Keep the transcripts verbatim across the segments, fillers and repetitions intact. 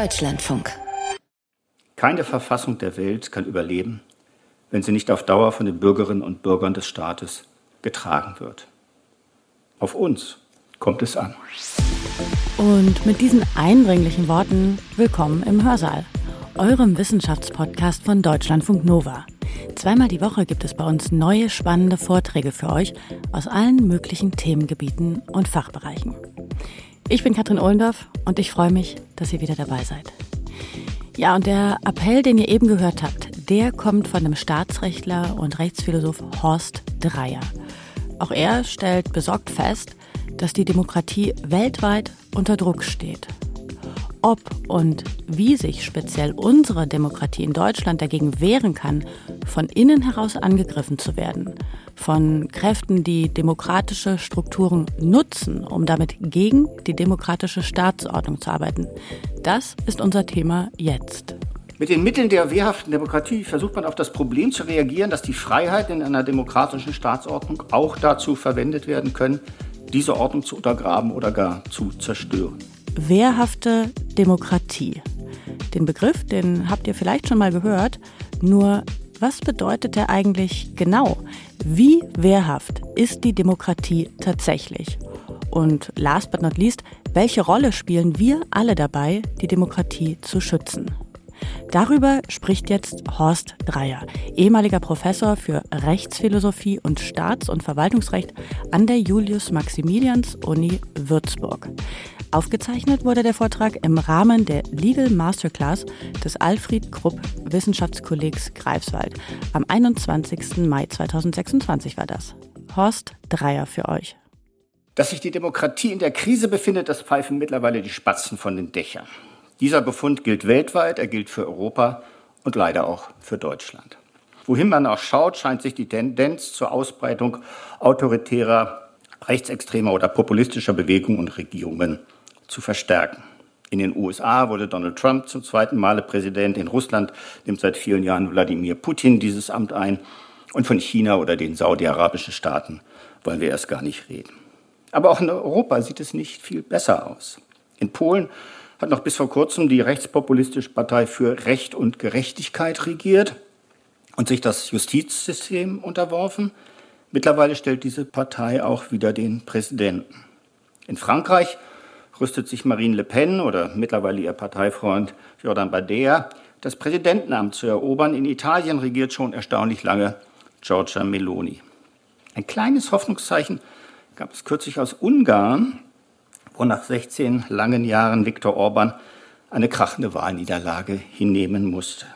Deutschlandfunk. Keine Verfassung der Welt kann überleben, wenn sie nicht auf Dauer von den Bürgerinnen und Bürgern des Staates getragen wird. Auf uns kommt es an. Und mit diesen eindringlichen Worten willkommen im Hörsaal, eurem Wissenschaftspodcast von Deutschlandfunk Nova. Zweimal die Woche gibt es bei uns neue spannende Vorträge für euch aus allen möglichen Themengebieten und Fachbereichen. Ich bin Katrin Ohlendorf und ich freue mich, dass ihr wieder dabei seid. Ja, und der Appell, den ihr eben gehört habt, der kommt von dem Staatsrechtler und Rechtsphilosoph Horst Dreier. Auch er stellt besorgt fest, dass die Demokratie weltweit unter Druck steht. Ob und wie sich speziell unsere Demokratie in Deutschland dagegen wehren kann, von innen heraus angegriffen zu werden, von Kräften, die demokratische Strukturen nutzen, um damit gegen die demokratische Staatsordnung zu arbeiten, das ist unser Thema jetzt. Mit den Mitteln der wehrhaften Demokratie versucht man auf das Problem zu reagieren, dass die Freiheiten in einer demokratischen Staatsordnung auch dazu verwendet werden können, diese Ordnung zu untergraben oder gar zu zerstören. Wehrhafte Demokratie. Den Begriff, den habt ihr vielleicht schon mal gehört, nur was bedeutet der eigentlich genau? Wie wehrhaft ist die Demokratie tatsächlich? Und last but not least, welche Rolle spielen wir alle dabei, die Demokratie zu schützen? Darüber spricht jetzt Horst Dreier, ehemaliger Professor für Rechtsphilosophie und Staats- und Verwaltungsrecht an der Julius-Maximilians-Uni Würzburg. Aufgezeichnet wurde der Vortrag im Rahmen der Legal Masterclass des Alfred Krupp Wissenschaftskollegs Greifswald. Am einundzwanzigsten Mai zweitausendsechsundzwanzig war das. Horst Dreier für euch. Dass sich die Demokratie in der Krise befindet, das pfeifen mittlerweile die Spatzen von den Dächern. Dieser Befund gilt weltweit, er gilt für Europa und leider auch für Deutschland. Wohin man auch schaut, scheint sich die Tendenz zur Ausbreitung autoritärer, rechtsextremer oder populistischer Bewegungen und Regierungen zu verstärken. In den U S A wurde Donald Trump zum zweiten Male Präsident, in Russland nimmt seit vielen Jahren Wladimir Putin dieses Amt ein und von China oder den saudi-arabischen Staaten wollen wir erst gar nicht reden. Aber auch in Europa sieht es nicht viel besser aus. In Polen hat noch bis vor kurzem die rechtspopulistische Partei für Recht und Gerechtigkeit regiert und sich das Justizsystem unterworfen. Mittlerweile stellt diese Partei auch wieder den Präsidenten. In Frankreich rüstet sich Marine Le Pen oder mittlerweile ihr Parteifreund Jordan Bardella, das Präsidentenamt zu erobern. In Italien regiert schon erstaunlich lange Giorgia Meloni. Ein kleines Hoffnungszeichen gab es kürzlich aus Ungarn, wo nach sechzehn langen Jahren Viktor Orban eine krachende Wahlniederlage hinnehmen musste.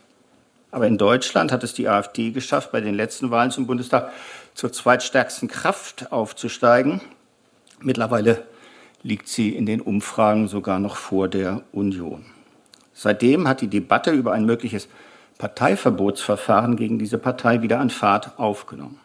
Aber in Deutschland hat es die AfD geschafft, bei den letzten Wahlen zum Bundestag zur zweitstärksten Kraft aufzusteigen. Mittlerweile liegt sie in den Umfragen sogar noch vor der Union. Seitdem hat die Debatte über ein mögliches Parteiverbotsverfahren gegen diese Partei wieder an Fahrt aufgenommen.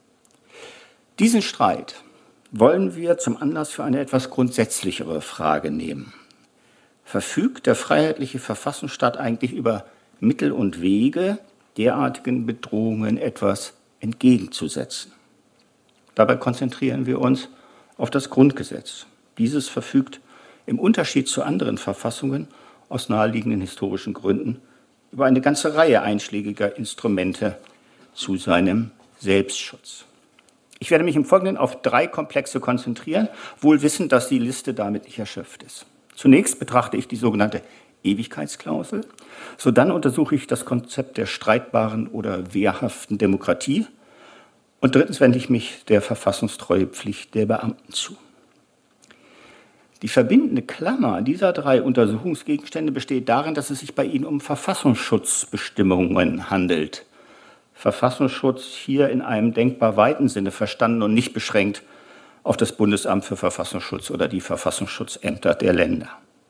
Diesen Streit wollen wir zum Anlass für eine etwas grundsätzlichere Frage nehmen. Verfügt der freiheitliche Verfassungsstaat eigentlich über Mittel und Wege, derartigen Bedrohungen etwas entgegenzusetzen? Dabei konzentrieren wir uns auf das Grundgesetz. Dieses verfügt im Unterschied zu anderen Verfassungen aus naheliegenden historischen Gründen über eine ganze Reihe einschlägiger Instrumente zu seinem Selbstschutz. Ich werde mich im Folgenden auf drei Komplexe konzentrieren, wohl wissend, dass die Liste damit nicht erschöpft ist. Zunächst betrachte ich die sogenannte Ewigkeitsklausel. Sodann untersuche ich das Konzept der streitbaren oder wehrhaften Demokratie. Und drittens wende ich mich der Verfassungstreuepflicht der Beamten zu. Die verbindende Klammer dieser drei Untersuchungsgegenstände besteht darin, dass es sich bei ihnen um Verfassungsschutzbestimmungen handelt. Verfassungsschutz hier in einem denkbar weiten Sinne verstanden und nicht beschränkt auf das Bundesamt für Verfassungsschutz oder die Verfassungsschutzämter der Länder.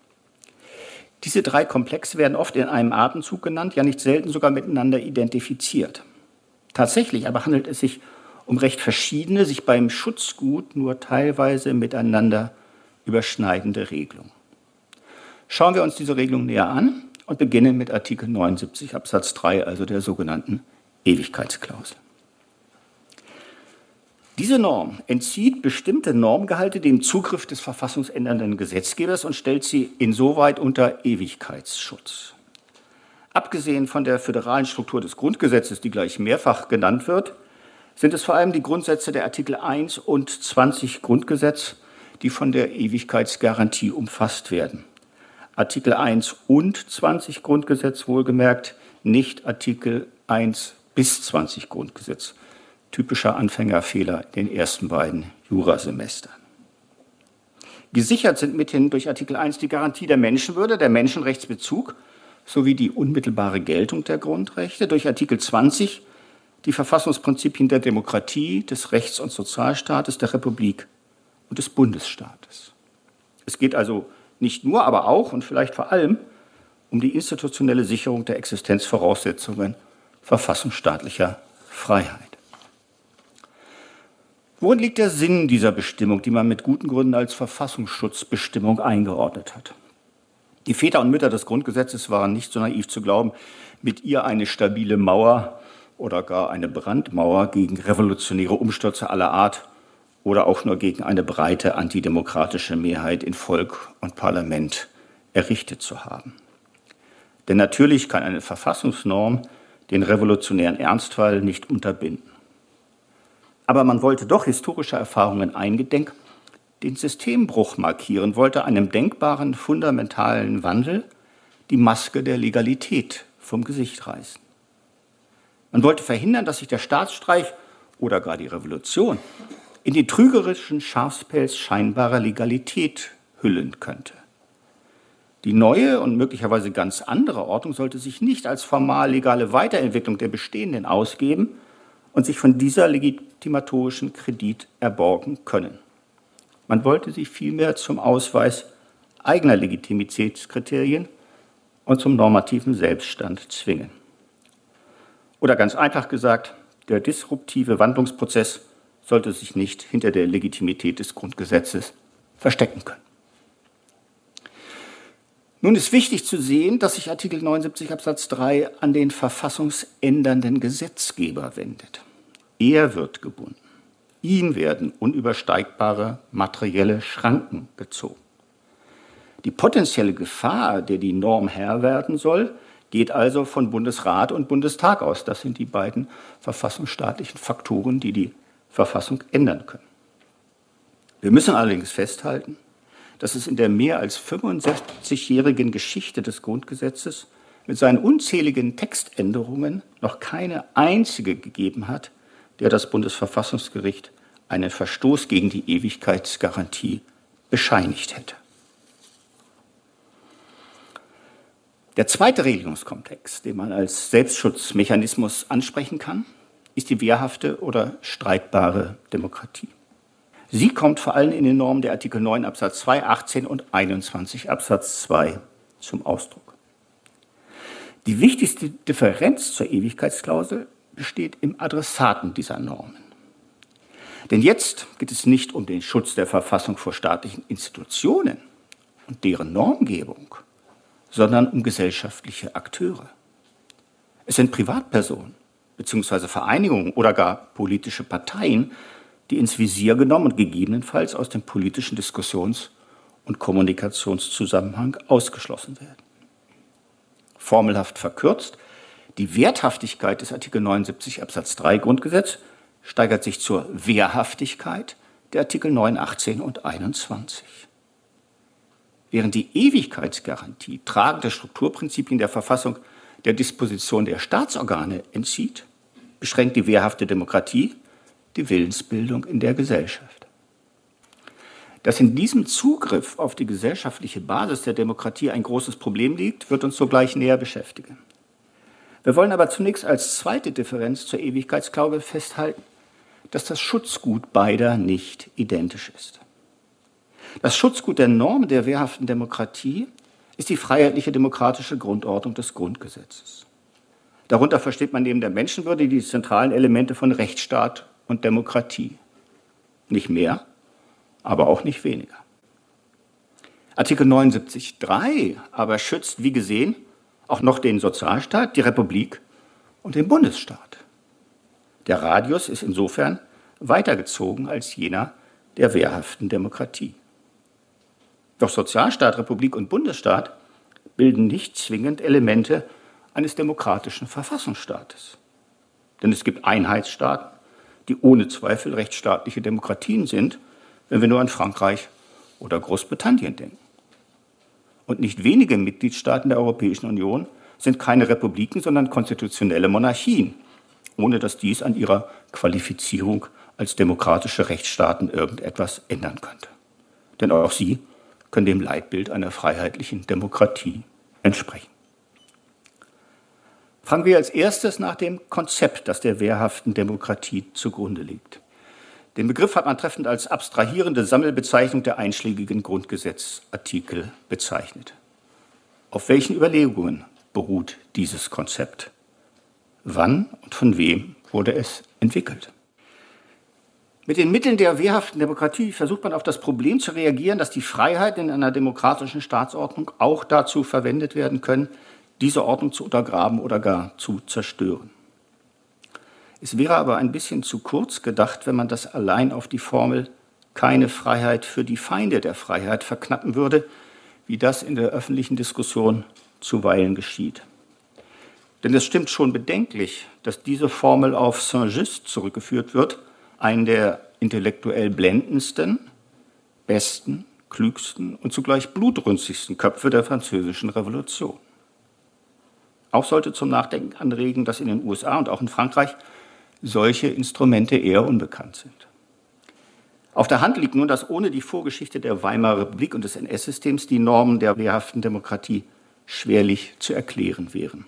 Diese drei Komplexe werden oft in einem Atemzug genannt, ja nicht selten sogar miteinander identifiziert. Tatsächlich aber handelt es sich um recht verschiedene, sich beim Schutzgut nur teilweise miteinander überschneidende Regelungen. Schauen wir uns diese Regelung näher an und beginnen mit Artikel neunundsiebzig Absatz drei, also der sogenannten Ewigkeitsklausel. Diese Norm entzieht bestimmte Normgehalte dem Zugriff des verfassungsändernden Gesetzgebers und stellt sie insoweit unter Ewigkeitsschutz. Abgesehen von der föderalen Struktur des Grundgesetzes, die gleich mehrfach genannt wird, sind es vor allem die Grundsätze der Artikel eins und zwanzig Grundgesetz, die von der Ewigkeitsgarantie umfasst werden. Artikel eins und zwanzig Grundgesetz wohlgemerkt, nicht Artikel eins bis zwanzig Grundgesetz. Typischer Anfängerfehler in den ersten beiden Jurasemestern. Gesichert sind mithin durch Artikel eins die Garantie der Menschenwürde, der Menschenrechtsbezug sowie die unmittelbare Geltung der Grundrechte, durch Artikel zwanzig die Verfassungsprinzipien der Demokratie, des Rechts- und Sozialstaates, der Republik und des Bundesstaates. Es geht also nicht nur, aber auch und vielleicht vor allem um die institutionelle Sicherung der Existenzvoraussetzungen verfassungsstaatlicher Freiheit. Worin liegt der Sinn dieser Bestimmung, die man mit guten Gründen als Verfassungsschutzbestimmung eingeordnet hat? Die Väter und Mütter des Grundgesetzes waren nicht so naiv zu glauben, mit ihr eine stabile Mauer oder gar eine Brandmauer gegen revolutionäre Umstürze aller Art oder auch nur gegen eine breite antidemokratische Mehrheit in Volk und Parlament errichtet zu haben. Denn natürlich kann eine Verfassungsnorm den revolutionären Ernstfall nicht unterbinden. Aber man wollte doch historischer Erfahrungen eingedenk den Systembruch markieren, wollte einem denkbaren fundamentalen Wandel die Maske der Legalität vom Gesicht reißen. Man wollte verhindern, dass sich der Staatsstreich oder gar die Revolution in den trügerischen Schafspelz scheinbarer Legalität hüllen könnte. Die neue und möglicherweise ganz andere Ordnung sollte sich nicht als formal legale Weiterentwicklung der bestehenden ausgeben und sich von dieser legitimatorischen Kredit erborgen können. Man wollte sie vielmehr zum Ausweis eigener Legitimitätskriterien und zum normativen Selbststand zwingen. Oder ganz einfach gesagt, der disruptive Wandlungsprozess sollte sich nicht hinter der Legitimität des Grundgesetzes verstecken können. Nun ist wichtig zu sehen, dass sich Artikel neunundsiebzig Absatz drei an den verfassungsändernden Gesetzgeber wendet. Er wird gebunden. Ihm werden unübersteigbare materielle Schranken gezogen. Die potenzielle Gefahr, der die Norm Herr werden soll, geht also von Bundesrat und Bundestag aus. Das sind die beiden verfassungsstaatlichen Faktoren, die die Verfassung ändern können. Wir müssen allerdings festhalten, dass es in der mehr als fünfundsechzigjährigen Geschichte des Grundgesetzes mit seinen unzähligen Textänderungen noch keine einzige gegeben hat, der das Bundesverfassungsgericht einen Verstoß gegen die Ewigkeitsgarantie bescheinigt hätte. Der zweite Regelungskomplex, den man als Selbstschutzmechanismus ansprechen kann, ist die wehrhafte oder streitbare Demokratie. Sie kommt vor allem in den Normen der Artikel neun Absatz zwei, achtzehn und einundzwanzig Absatz zwei zum Ausdruck. Die wichtigste Differenz zur Ewigkeitsklausel besteht im Adressaten dieser Normen. Denn jetzt geht es nicht um den Schutz der Verfassung vor staatlichen Institutionen und deren Normgebung, sondern um gesellschaftliche Akteure. Es sind Privatpersonen bzw. Vereinigungen oder gar politische Parteien, die ins Visier genommen und gegebenenfalls aus dem politischen Diskussions- und Kommunikationszusammenhang ausgeschlossen werden. Formelhaft verkürzt, die Werthaftigkeit des Artikel neunundsiebzig Absatz drei Grundgesetz steigert sich zur Wehrhaftigkeit der Artikel neun, achtzehn und einundzwanzig. Während die Ewigkeitsgarantie tragende Strukturprinzipien der Verfassung der Disposition der Staatsorgane entzieht, beschränkt die wehrhafte Demokratie die Willensbildung in der Gesellschaft. Dass in diesem Zugriff auf die gesellschaftliche Basis der Demokratie ein großes Problem liegt, wird uns sogleich näher beschäftigen. Wir wollen aber zunächst als zweite Differenz zur Ewigkeitsklausel festhalten, dass das Schutzgut beider nicht identisch ist. Das Schutzgut der Norm der wehrhaften Demokratie ist die freiheitliche demokratische Grundordnung des Grundgesetzes. Darunter versteht man neben der Menschenwürde die zentralen Elemente von Rechtsstaat und Demokratie. Nicht mehr, aber auch nicht weniger. Artikel neunundsiebzig Absatz drei aber schützt, wie gesehen, auch noch den Sozialstaat, die Republik und den Bundesstaat. Der Radius ist insofern weitergezogen als jener der wehrhaften Demokratie. Doch Sozialstaat, Republik und Bundesstaat bilden nicht zwingend Elemente eines demokratischen Verfassungsstaates. Denn es gibt Einheitsstaaten, die ohne Zweifel rechtsstaatliche Demokratien sind, wenn wir nur an Frankreich oder Großbritannien denken. Und nicht wenige Mitgliedstaaten der Europäischen Union sind keine Republiken, sondern konstitutionelle Monarchien, ohne dass dies an ihrer Qualifizierung als demokratische Rechtsstaaten irgendetwas ändern könnte. Denn auch sie können dem Leitbild einer freiheitlichen Demokratie entsprechen. Fragen wir als erstes nach dem Konzept, das der wehrhaften Demokratie zugrunde liegt. Den Begriff hat man treffend als abstrahierende Sammelbezeichnung der einschlägigen Grundgesetzartikel bezeichnet. Auf welchen Überlegungen beruht dieses Konzept? Wann und von wem wurde es entwickelt? Mit den Mitteln der wehrhaften Demokratie versucht man auf das Problem zu reagieren, dass die Freiheiten in einer demokratischen Staatsordnung auch dazu verwendet werden können, diese Ordnung zu untergraben oder gar zu zerstören. Es wäre aber ein bisschen zu kurz gedacht, wenn man das allein auf die Formel keine Freiheit für die Feinde der Freiheit verknappen würde, wie das in der öffentlichen Diskussion zuweilen geschieht. Denn es stimmt schon bedenklich, dass diese Formel auf Saint-Just zurückgeführt wird, einen der intellektuell blendendsten, besten, klügsten und zugleich blutrünstigsten Köpfe der französischen Revolution. Auch sollte zum Nachdenken anregen, dass in den U S A und auch in Frankreich solche Instrumente eher unbekannt sind. Auf der Hand liegt nun, dass ohne die Vorgeschichte der Weimarer Republik und des N S-Systems die Normen der wehrhaften Demokratie schwerlich zu erklären wären.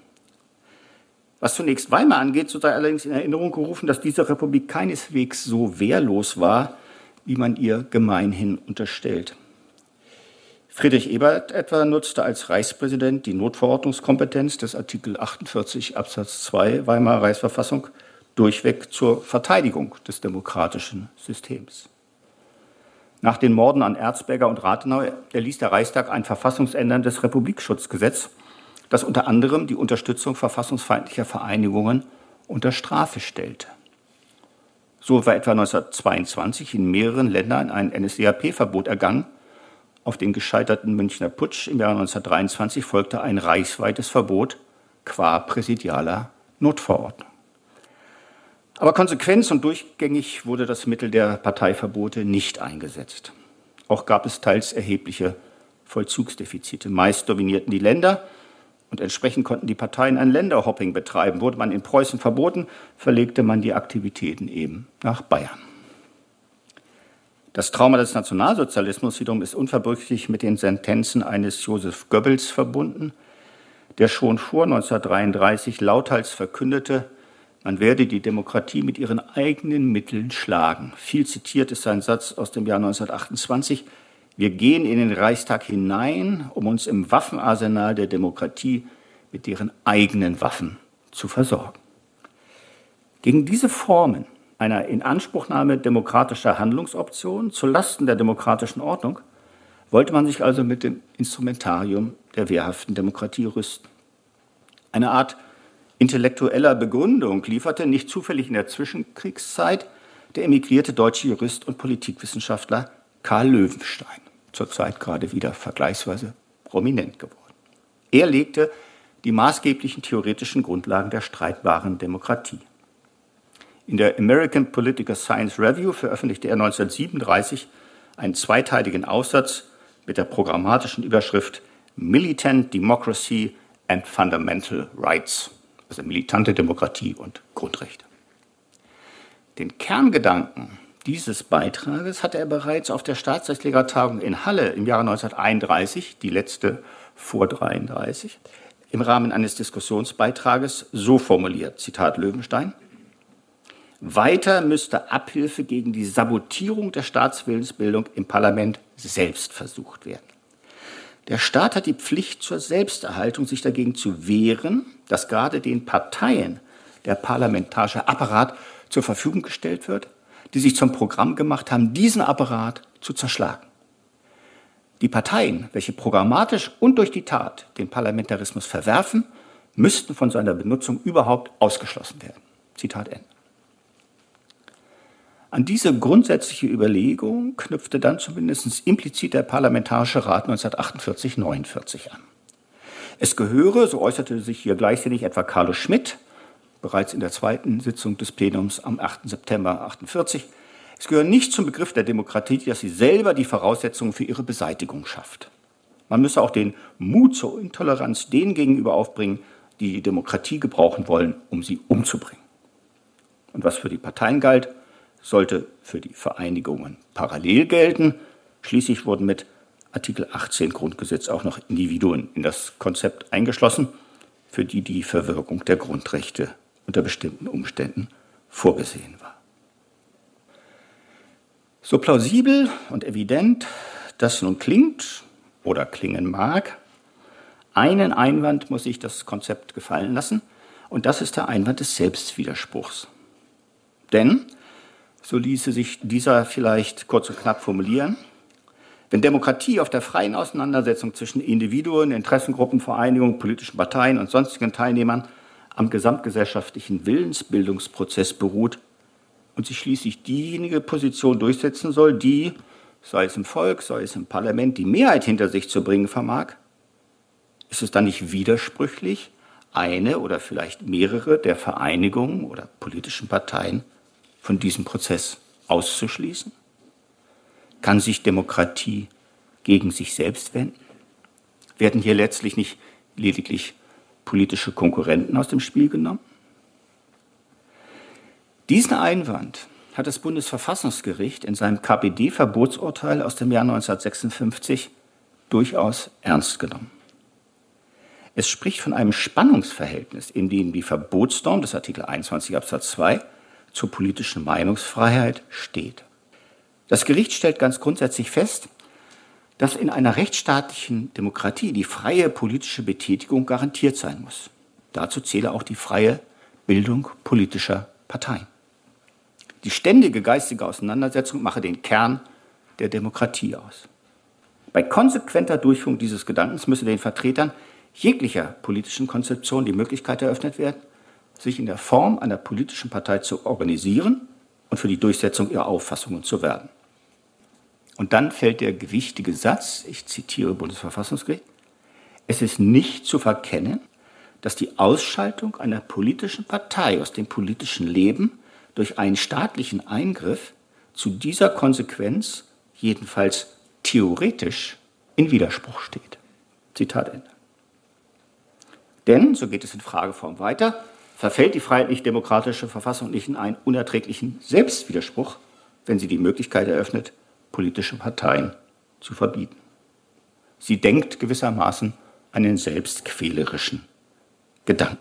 Was zunächst Weimar angeht, so sei allerdings in Erinnerung gerufen, dass diese Republik keineswegs so wehrlos war, wie man ihr gemeinhin unterstellt. Friedrich Ebert etwa nutzte als Reichspräsident die Notverordnungskompetenz des Artikel achtundvierzig Absatz zwei Weimarer Reichsverfassung durchweg zur Verteidigung des demokratischen Systems. Nach den Morden an Erzberger und Rathenau erließ der Reichstag ein verfassungsänderndes Republikschutzgesetz, das unter anderem die Unterstützung verfassungsfeindlicher Vereinigungen unter Strafe stellte. So war etwa neunzehnhundertzweiundzwanzig in mehreren Ländern ein N S D A P-Verbot ergangen. Auf den gescheiterten Münchner Putsch im Jahre neunzehnhundertdreiundzwanzig folgte ein reichsweites Verbot qua präsidialer Notverordnung. Aber konsequent und durchgängig wurde das Mittel der Parteiverbote nicht eingesetzt. Auch gab es teils erhebliche Vollzugsdefizite. Meist dominierten die Länder und entsprechend konnten die Parteien ein Länderhopping betreiben. Wurde man in Preußen verboten, verlegte man die Aktivitäten eben nach Bayern. Das Trauma des Nationalsozialismus wiederum ist unverbrüchlich mit den Sentenzen eines Joseph Goebbels verbunden, der schon vor neunzehnhundertdreiunddreißig lauthals verkündete, man werde die Demokratie mit ihren eigenen Mitteln schlagen. Viel zitiert ist sein Satz aus dem Jahr neunzehnhundertachtundzwanzig. Wir gehen in den Reichstag hinein, um uns im Waffenarsenal der Demokratie mit deren eigenen Waffen zu versorgen. Gegen diese Formen einer Inanspruchnahme demokratischer Handlungsoptionen zulasten der demokratischen Ordnung wollte man sich also mit dem Instrumentarium der wehrhaften Demokratie rüsten. Eine Art intellektueller Begründung lieferte nicht zufällig in der Zwischenkriegszeit der emigrierte deutsche Jurist und Politikwissenschaftler Karl Löwenstein, zurzeit gerade wieder vergleichsweise prominent geworden. Er legte die maßgeblichen theoretischen Grundlagen der streitbaren Demokratie. In der American Political Science Review veröffentlichte er neunzehnhundertsiebenunddreißig einen zweiteiligen Aufsatz mit der programmatischen Überschrift Militant Democracy and Fundamental Rights, also militante Demokratie und Grundrechte. Den Kerngedanken dieses Beitrages hatte er bereits auf der Staatsrechtlegertagung in Halle im Jahre neunzehnhunderteinunddreißig, die letzte vor neunzehnhundertdreiunddreißig, im Rahmen eines Diskussionsbeitrages so formuliert, Zitat Löwenstein: Weiter müsste Abhilfe gegen die Sabotierung der Staatswillensbildung im Parlament selbst versucht werden. Der Staat hat die Pflicht zur Selbsterhaltung, sich dagegen zu wehren, dass gerade den Parteien der parlamentarische Apparat zur Verfügung gestellt wird, die sich zum Programm gemacht haben, diesen Apparat zu zerschlagen. Die Parteien, welche programmatisch und durch die Tat den Parlamentarismus verwerfen, müssten von seiner Benutzung überhaupt ausgeschlossen werden. Zitat Ende. An diese grundsätzliche Überlegung knüpfte dann zumindest implizit der Parlamentarische Rat neunzehnhundertachtundvierzig neunundvierzig an. Es gehöre, so äußerte sich hier gleichsinnig etwa Carlo Schmitt, bereits in der zweiten Sitzung des Plenums am achten September achtundvierzig, es gehöre nicht zum Begriff der Demokratie, dass sie selber die Voraussetzungen für ihre Beseitigung schafft. Man müsse auch den Mut zur Intoleranz denen gegenüber aufbringen, die die Demokratie gebrauchen wollen, um sie umzubringen. Und was für die Parteien galt, sollte für die Vereinigungen parallel gelten. Schließlich wurden mit Artikel achtzehn Grundgesetz auch noch Individuen in das Konzept eingeschlossen, für die die Verwirkung der Grundrechte unter bestimmten Umständen vorgesehen war. So plausibel und evident das nun klingt oder klingen mag, einen Einwand muss sich das Konzept gefallen lassen, und das ist der Einwand des Selbstwiderspruchs. Denn, so ließe sich dieser vielleicht kurz und knapp formulieren, wenn Demokratie auf der freien Auseinandersetzung zwischen Individuen, Interessengruppen, Vereinigungen, politischen Parteien und sonstigen Teilnehmern am gesamtgesellschaftlichen Willensbildungsprozess beruht und sich schließlich diejenige Position durchsetzen soll, die, sei es im Volk, sei es im Parlament, die Mehrheit hinter sich zu bringen vermag, ist es dann nicht widersprüchlich, eine oder vielleicht mehrere der Vereinigungen oder politischen Parteien von diesem Prozess auszuschließen? Kann sich Demokratie gegen sich selbst wenden? Werden hier letztlich nicht lediglich politische Konkurrenten aus dem Spiel genommen? Diesen Einwand hat das Bundesverfassungsgericht in seinem K P D-Verbotsurteil aus dem Jahr neunzehnhundertsechsundfünfzig durchaus ernst genommen. Es spricht von einem Spannungsverhältnis, in dem die Verbotsnorm des Artikel einundzwanzig Absatz zwei zur politischen Meinungsfreiheit steht. Das Gericht stellt ganz grundsätzlich fest, dass in einer rechtsstaatlichen Demokratie die freie politische Betätigung garantiert sein muss. Dazu zähle auch die freie Bildung politischer Parteien. Die ständige geistige Auseinandersetzung mache den Kern der Demokratie aus. Bei konsequenter Durchführung dieses Gedankens müsse den Vertretern jeglicher politischen Konzeption die Möglichkeit eröffnet werden, sich in der Form einer politischen Partei zu organisieren und für die Durchsetzung ihrer Auffassungen zu werben. Und dann fällt der gewichtige Satz, ich zitiere Bundesverfassungsgericht, es ist nicht zu verkennen, dass die Ausschaltung einer politischen Partei aus dem politischen Leben durch einen staatlichen Eingriff zu dieser Konsequenz jedenfalls theoretisch in Widerspruch steht. Zitat Ende. Denn, so geht es in Frageform weiter, verfällt die freiheitlich-demokratische Verfassung nicht in einen unerträglichen Selbstwiderspruch, wenn sie die Möglichkeit eröffnet, politische Parteien zu verbieten. Sie denkt gewissermaßen einen selbstquälerischen Gedanken.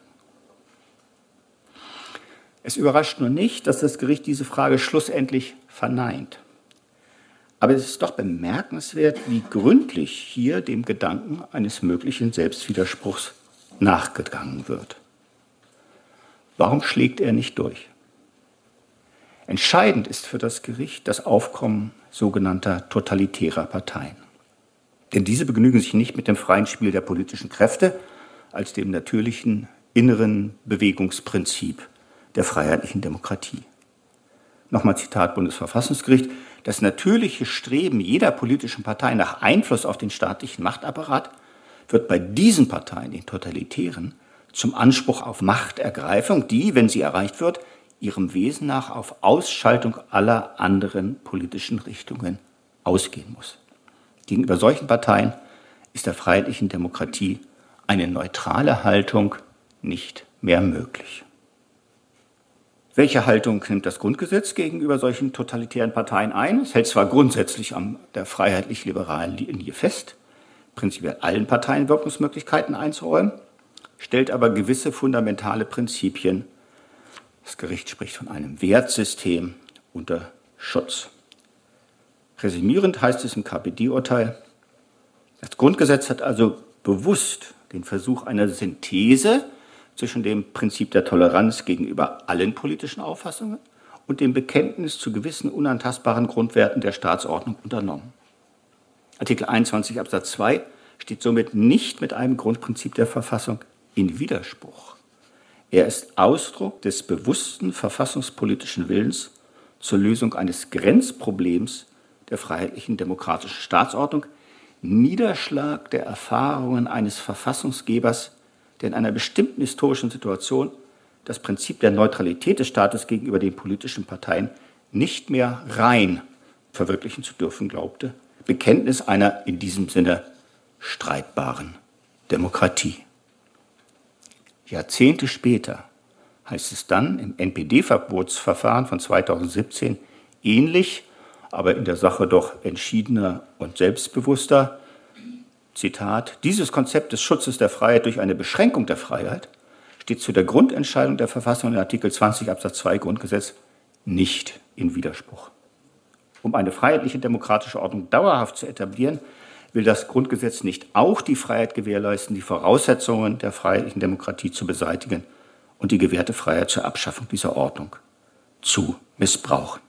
Es überrascht nur nicht, dass das Gericht diese Frage schlussendlich verneint. Aber es ist doch bemerkenswert, wie gründlich hier dem Gedanken eines möglichen Selbstwiderspruchs nachgegangen wird. Warum schlägt er nicht durch? Entscheidend ist für das Gericht das Aufkommen sogenannter totalitärer Parteien. Denn diese begnügen sich nicht mit dem freien Spiel der politischen Kräfte als dem natürlichen inneren Bewegungsprinzip der freiheitlichen Demokratie. Nochmal Zitat Bundesverfassungsgericht: Das natürliche Streben jeder politischen Partei nach Einfluss auf den staatlichen Machtapparat wird bei diesen Parteien, den Totalitären, zum Anspruch auf Machtergreifung, die, wenn sie erreicht wird, ihrem Wesen nach auf Ausschaltung aller anderen politischen Richtungen ausgehen muss. Gegenüber solchen Parteien ist der freiheitlichen Demokratie eine neutrale Haltung nicht mehr möglich. Welche Haltung nimmt das Grundgesetz gegenüber solchen totalitären Parteien ein? Es hält zwar grundsätzlich an der freiheitlich-liberalen Linie fest, prinzipiell allen Parteien Wirkungsmöglichkeiten einzuräumen, stellt aber gewisse fundamentale Prinzipien, das Gericht spricht von einem Wertsystem, unter Schutz. Resümierend heißt es im K P D-Urteil, das Grundgesetz hat also bewusst den Versuch einer Synthese zwischen dem Prinzip der Toleranz gegenüber allen politischen Auffassungen und dem Bekenntnis zu gewissen unantastbaren Grundwerten der Staatsordnung unternommen. Artikel einundzwanzig Absatz zwei steht somit nicht mit einem Grundprinzip der Verfassung in Widerspruch. Er ist Ausdruck des bewussten verfassungspolitischen Willens zur Lösung eines Grenzproblems der freiheitlichen demokratischen Staatsordnung, Niederschlag der Erfahrungen eines Verfassungsgebers, der in einer bestimmten historischen Situation das Prinzip der Neutralität des Staates gegenüber den politischen Parteien nicht mehr rein verwirklichen zu dürfen glaubte, Bekenntnis einer in diesem Sinne streitbaren Demokratie. Jahrzehnte später heißt es dann im N P D-Verbotsverfahren von zweitausendsiebzehn ähnlich, aber in der Sache doch entschiedener und selbstbewusster, Zitat, dieses Konzept des Schutzes der Freiheit durch eine Beschränkung der Freiheit steht zu der Grundentscheidung der Verfassung in Artikel zwanzig Absatz zwei Grundgesetz nicht in Widerspruch. Um eine freiheitliche demokratische Ordnung dauerhaft zu etablieren, will das Grundgesetz nicht auch die Freiheit gewährleisten, die Voraussetzungen der freiheitlichen Demokratie zu beseitigen und die gewährte Freiheit zur Abschaffung dieser Ordnung zu missbrauchen.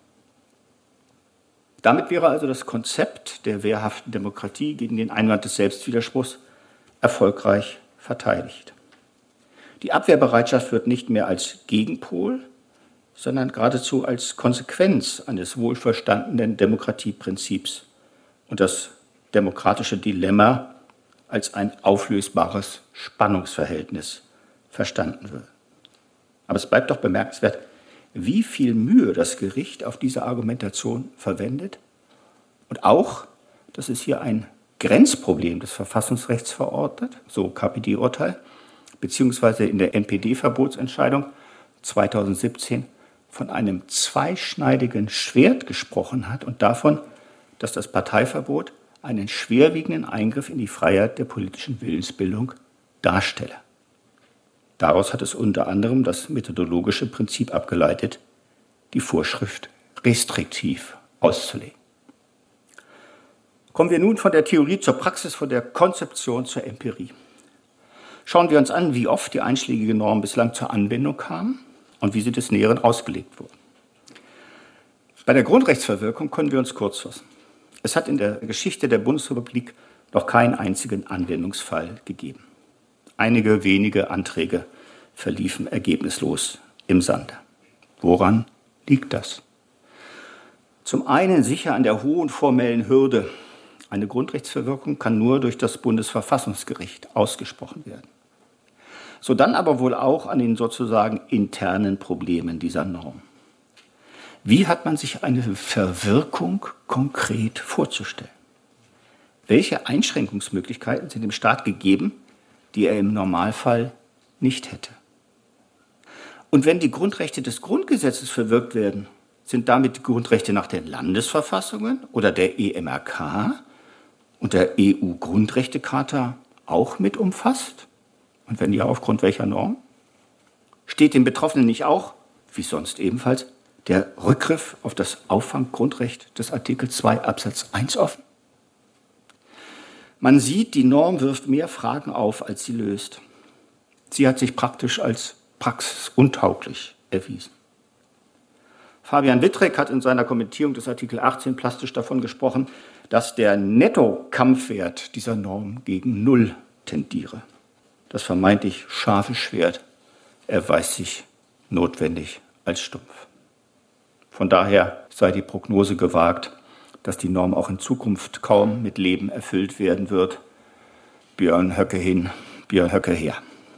Damit wäre also das Konzept der wehrhaften Demokratie gegen den Einwand des Selbstwiderspruchs erfolgreich verteidigt. Die Abwehrbereitschaft wird nicht mehr als Gegenpol, sondern geradezu als Konsequenz eines wohlverstandenen Demokratieprinzips und das demokratische Dilemma als ein auflösbares Spannungsverhältnis verstanden wird. Aber es bleibt doch bemerkenswert, wie viel Mühe das Gericht auf diese Argumentation verwendet und auch, dass es hier ein Grenzproblem des Verfassungsrechts verordnet, so K P D-Urteil, beziehungsweise in der N P D-Verbotsentscheidung zweitausendsiebzehn von einem zweischneidigen Schwert gesprochen hat und davon, dass das Parteiverbot einen schwerwiegenden Eingriff in die Freiheit der politischen Willensbildung darstelle. Daraus hat es unter anderem das methodologische Prinzip abgeleitet, die Vorschrift restriktiv auszulegen. Kommen wir nun von der Theorie zur Praxis, von der Konzeption zur Empirie. Schauen wir uns an, wie oft die einschlägige Norm bislang zur Anwendung kam und wie sie des Näheren ausgelegt wurden. Bei der Grundrechtsverwirkung können wir uns kurz fassen. Es hat in der Geschichte der Bundesrepublik noch keinen einzigen Anwendungsfall gegeben. Einige wenige Anträge verliefen ergebnislos im Sande. Woran liegt das? Zum einen sicher an der hohen formellen Hürde. Eine Grundrechtsverwirkung kann nur durch das Bundesverfassungsgericht ausgesprochen werden. So dann aber wohl auch an den sozusagen internen Problemen dieser Norm. Wie hat man sich eine Verwirkung konkret vorzustellen? Welche Einschränkungsmöglichkeiten sind dem Staat gegeben, die er im Normalfall nicht hätte? Und wenn die Grundrechte des Grundgesetzes verwirkt werden, sind damit die Grundrechte nach den Landesverfassungen oder der E M R K und der E U-Grundrechtecharta auch mit umfasst? Und wenn ja, aufgrund welcher Norm? Steht dem Betroffenen nicht auch, wie sonst ebenfalls, der Rückgriff auf das Auffanggrundrecht des Artikel zwei Absatz eins offen? Man sieht, die Norm wirft mehr Fragen auf, als sie löst. Sie hat sich praktisch als praxisuntauglich erwiesen. Fabian Wittrek hat in seiner Kommentierung des Artikel achtzehn plastisch davon gesprochen, dass der Netto-Kampfwert dieser Norm gegen Null tendiere. Das vermeintlich scharfe Schwert erweist sich notwendig als stumpf. Von daher sei die Prognose gewagt, dass die Norm auch in Zukunft kaum mit Leben erfüllt werden wird. Björn Höcke hin, Björn Höcke her.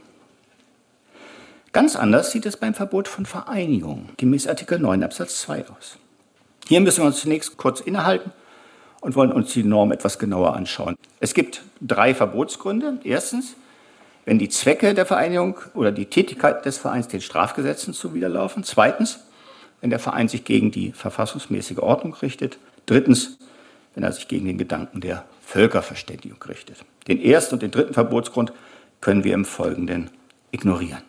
Ganz anders sieht es beim Verbot von Vereinigungen gemäß Artikel neun Absatz zwei aus. Hier müssen wir uns zunächst kurz innehalten und wollen uns die Norm etwas genauer anschauen. Es gibt drei Verbotsgründe. Erstens, wenn die Zwecke der Vereinigung oder die Tätigkeit des Vereins den Strafgesetzen zuwiderlaufen. Zweitens, wenn der Verein sich gegen die verfassungsmäßige Ordnung richtet. Drittens, wenn er sich gegen den Gedanken der Völkerverständigung richtet. Den ersten und den dritten Verbotsgrund können wir im Folgenden ignorieren.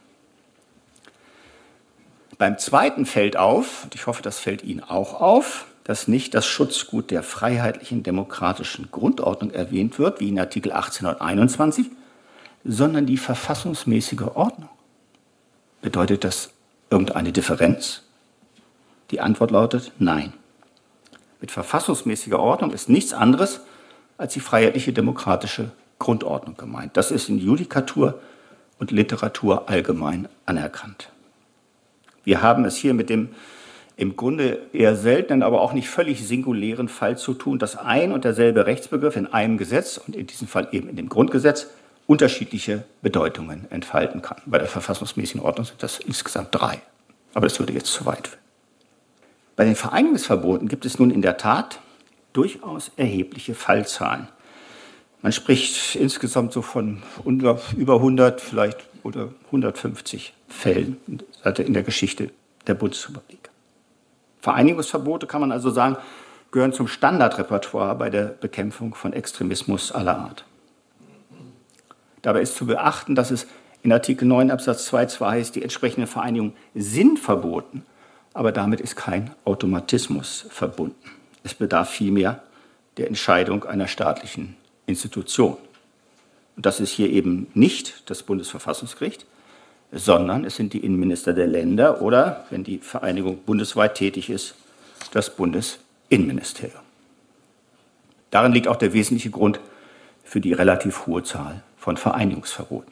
Beim zweiten fällt auf, und ich hoffe, das fällt Ihnen auch auf, dass nicht das Schutzgut der freiheitlichen demokratischen Grundordnung erwähnt wird, wie in Artikel achtzehnhunderteinundzwanzig, sondern die verfassungsmäßige Ordnung. Bedeutet das irgendeine Differenz? Die Antwort lautet nein. Mit verfassungsmäßiger Ordnung ist nichts anderes als die freiheitliche demokratische Grundordnung gemeint. Das ist in Judikatur und Literatur allgemein anerkannt. Wir haben es hier mit dem im Grunde eher seltenen, aber auch nicht völlig singulären Fall zu tun, dass ein und derselbe Rechtsbegriff in einem Gesetz und in diesem Fall eben in dem Grundgesetz unterschiedliche Bedeutungen entfalten kann. Bei der verfassungsmäßigen Ordnung sind das insgesamt drei. Aber das würde jetzt zu weit führen. Bei den Vereinigungsverboten gibt es nun in der Tat durchaus erhebliche Fallzahlen. Man spricht insgesamt so von über hundert, vielleicht oder hundertfünfzig Fällen in der Geschichte der Bundesrepublik. Vereinigungsverbote, kann man also sagen, gehören zum Standardrepertoire bei der Bekämpfung von Extremismus aller Art. Dabei ist zu beachten, dass es in Artikel neun Absatz zwei zwar heißt, die entsprechenden Vereinigungen sind verboten, aber damit ist kein Automatismus verbunden. Es bedarf vielmehr der Entscheidung einer staatlichen Institution. Und das ist hier eben nicht das Bundesverfassungsgericht, sondern es sind die Innenminister der Länder oder, wenn die Vereinigung bundesweit tätig ist, das Bundesinnenministerium. Darin liegt auch der wesentliche Grund für die relativ hohe Zahl von Vereinigungsverboten.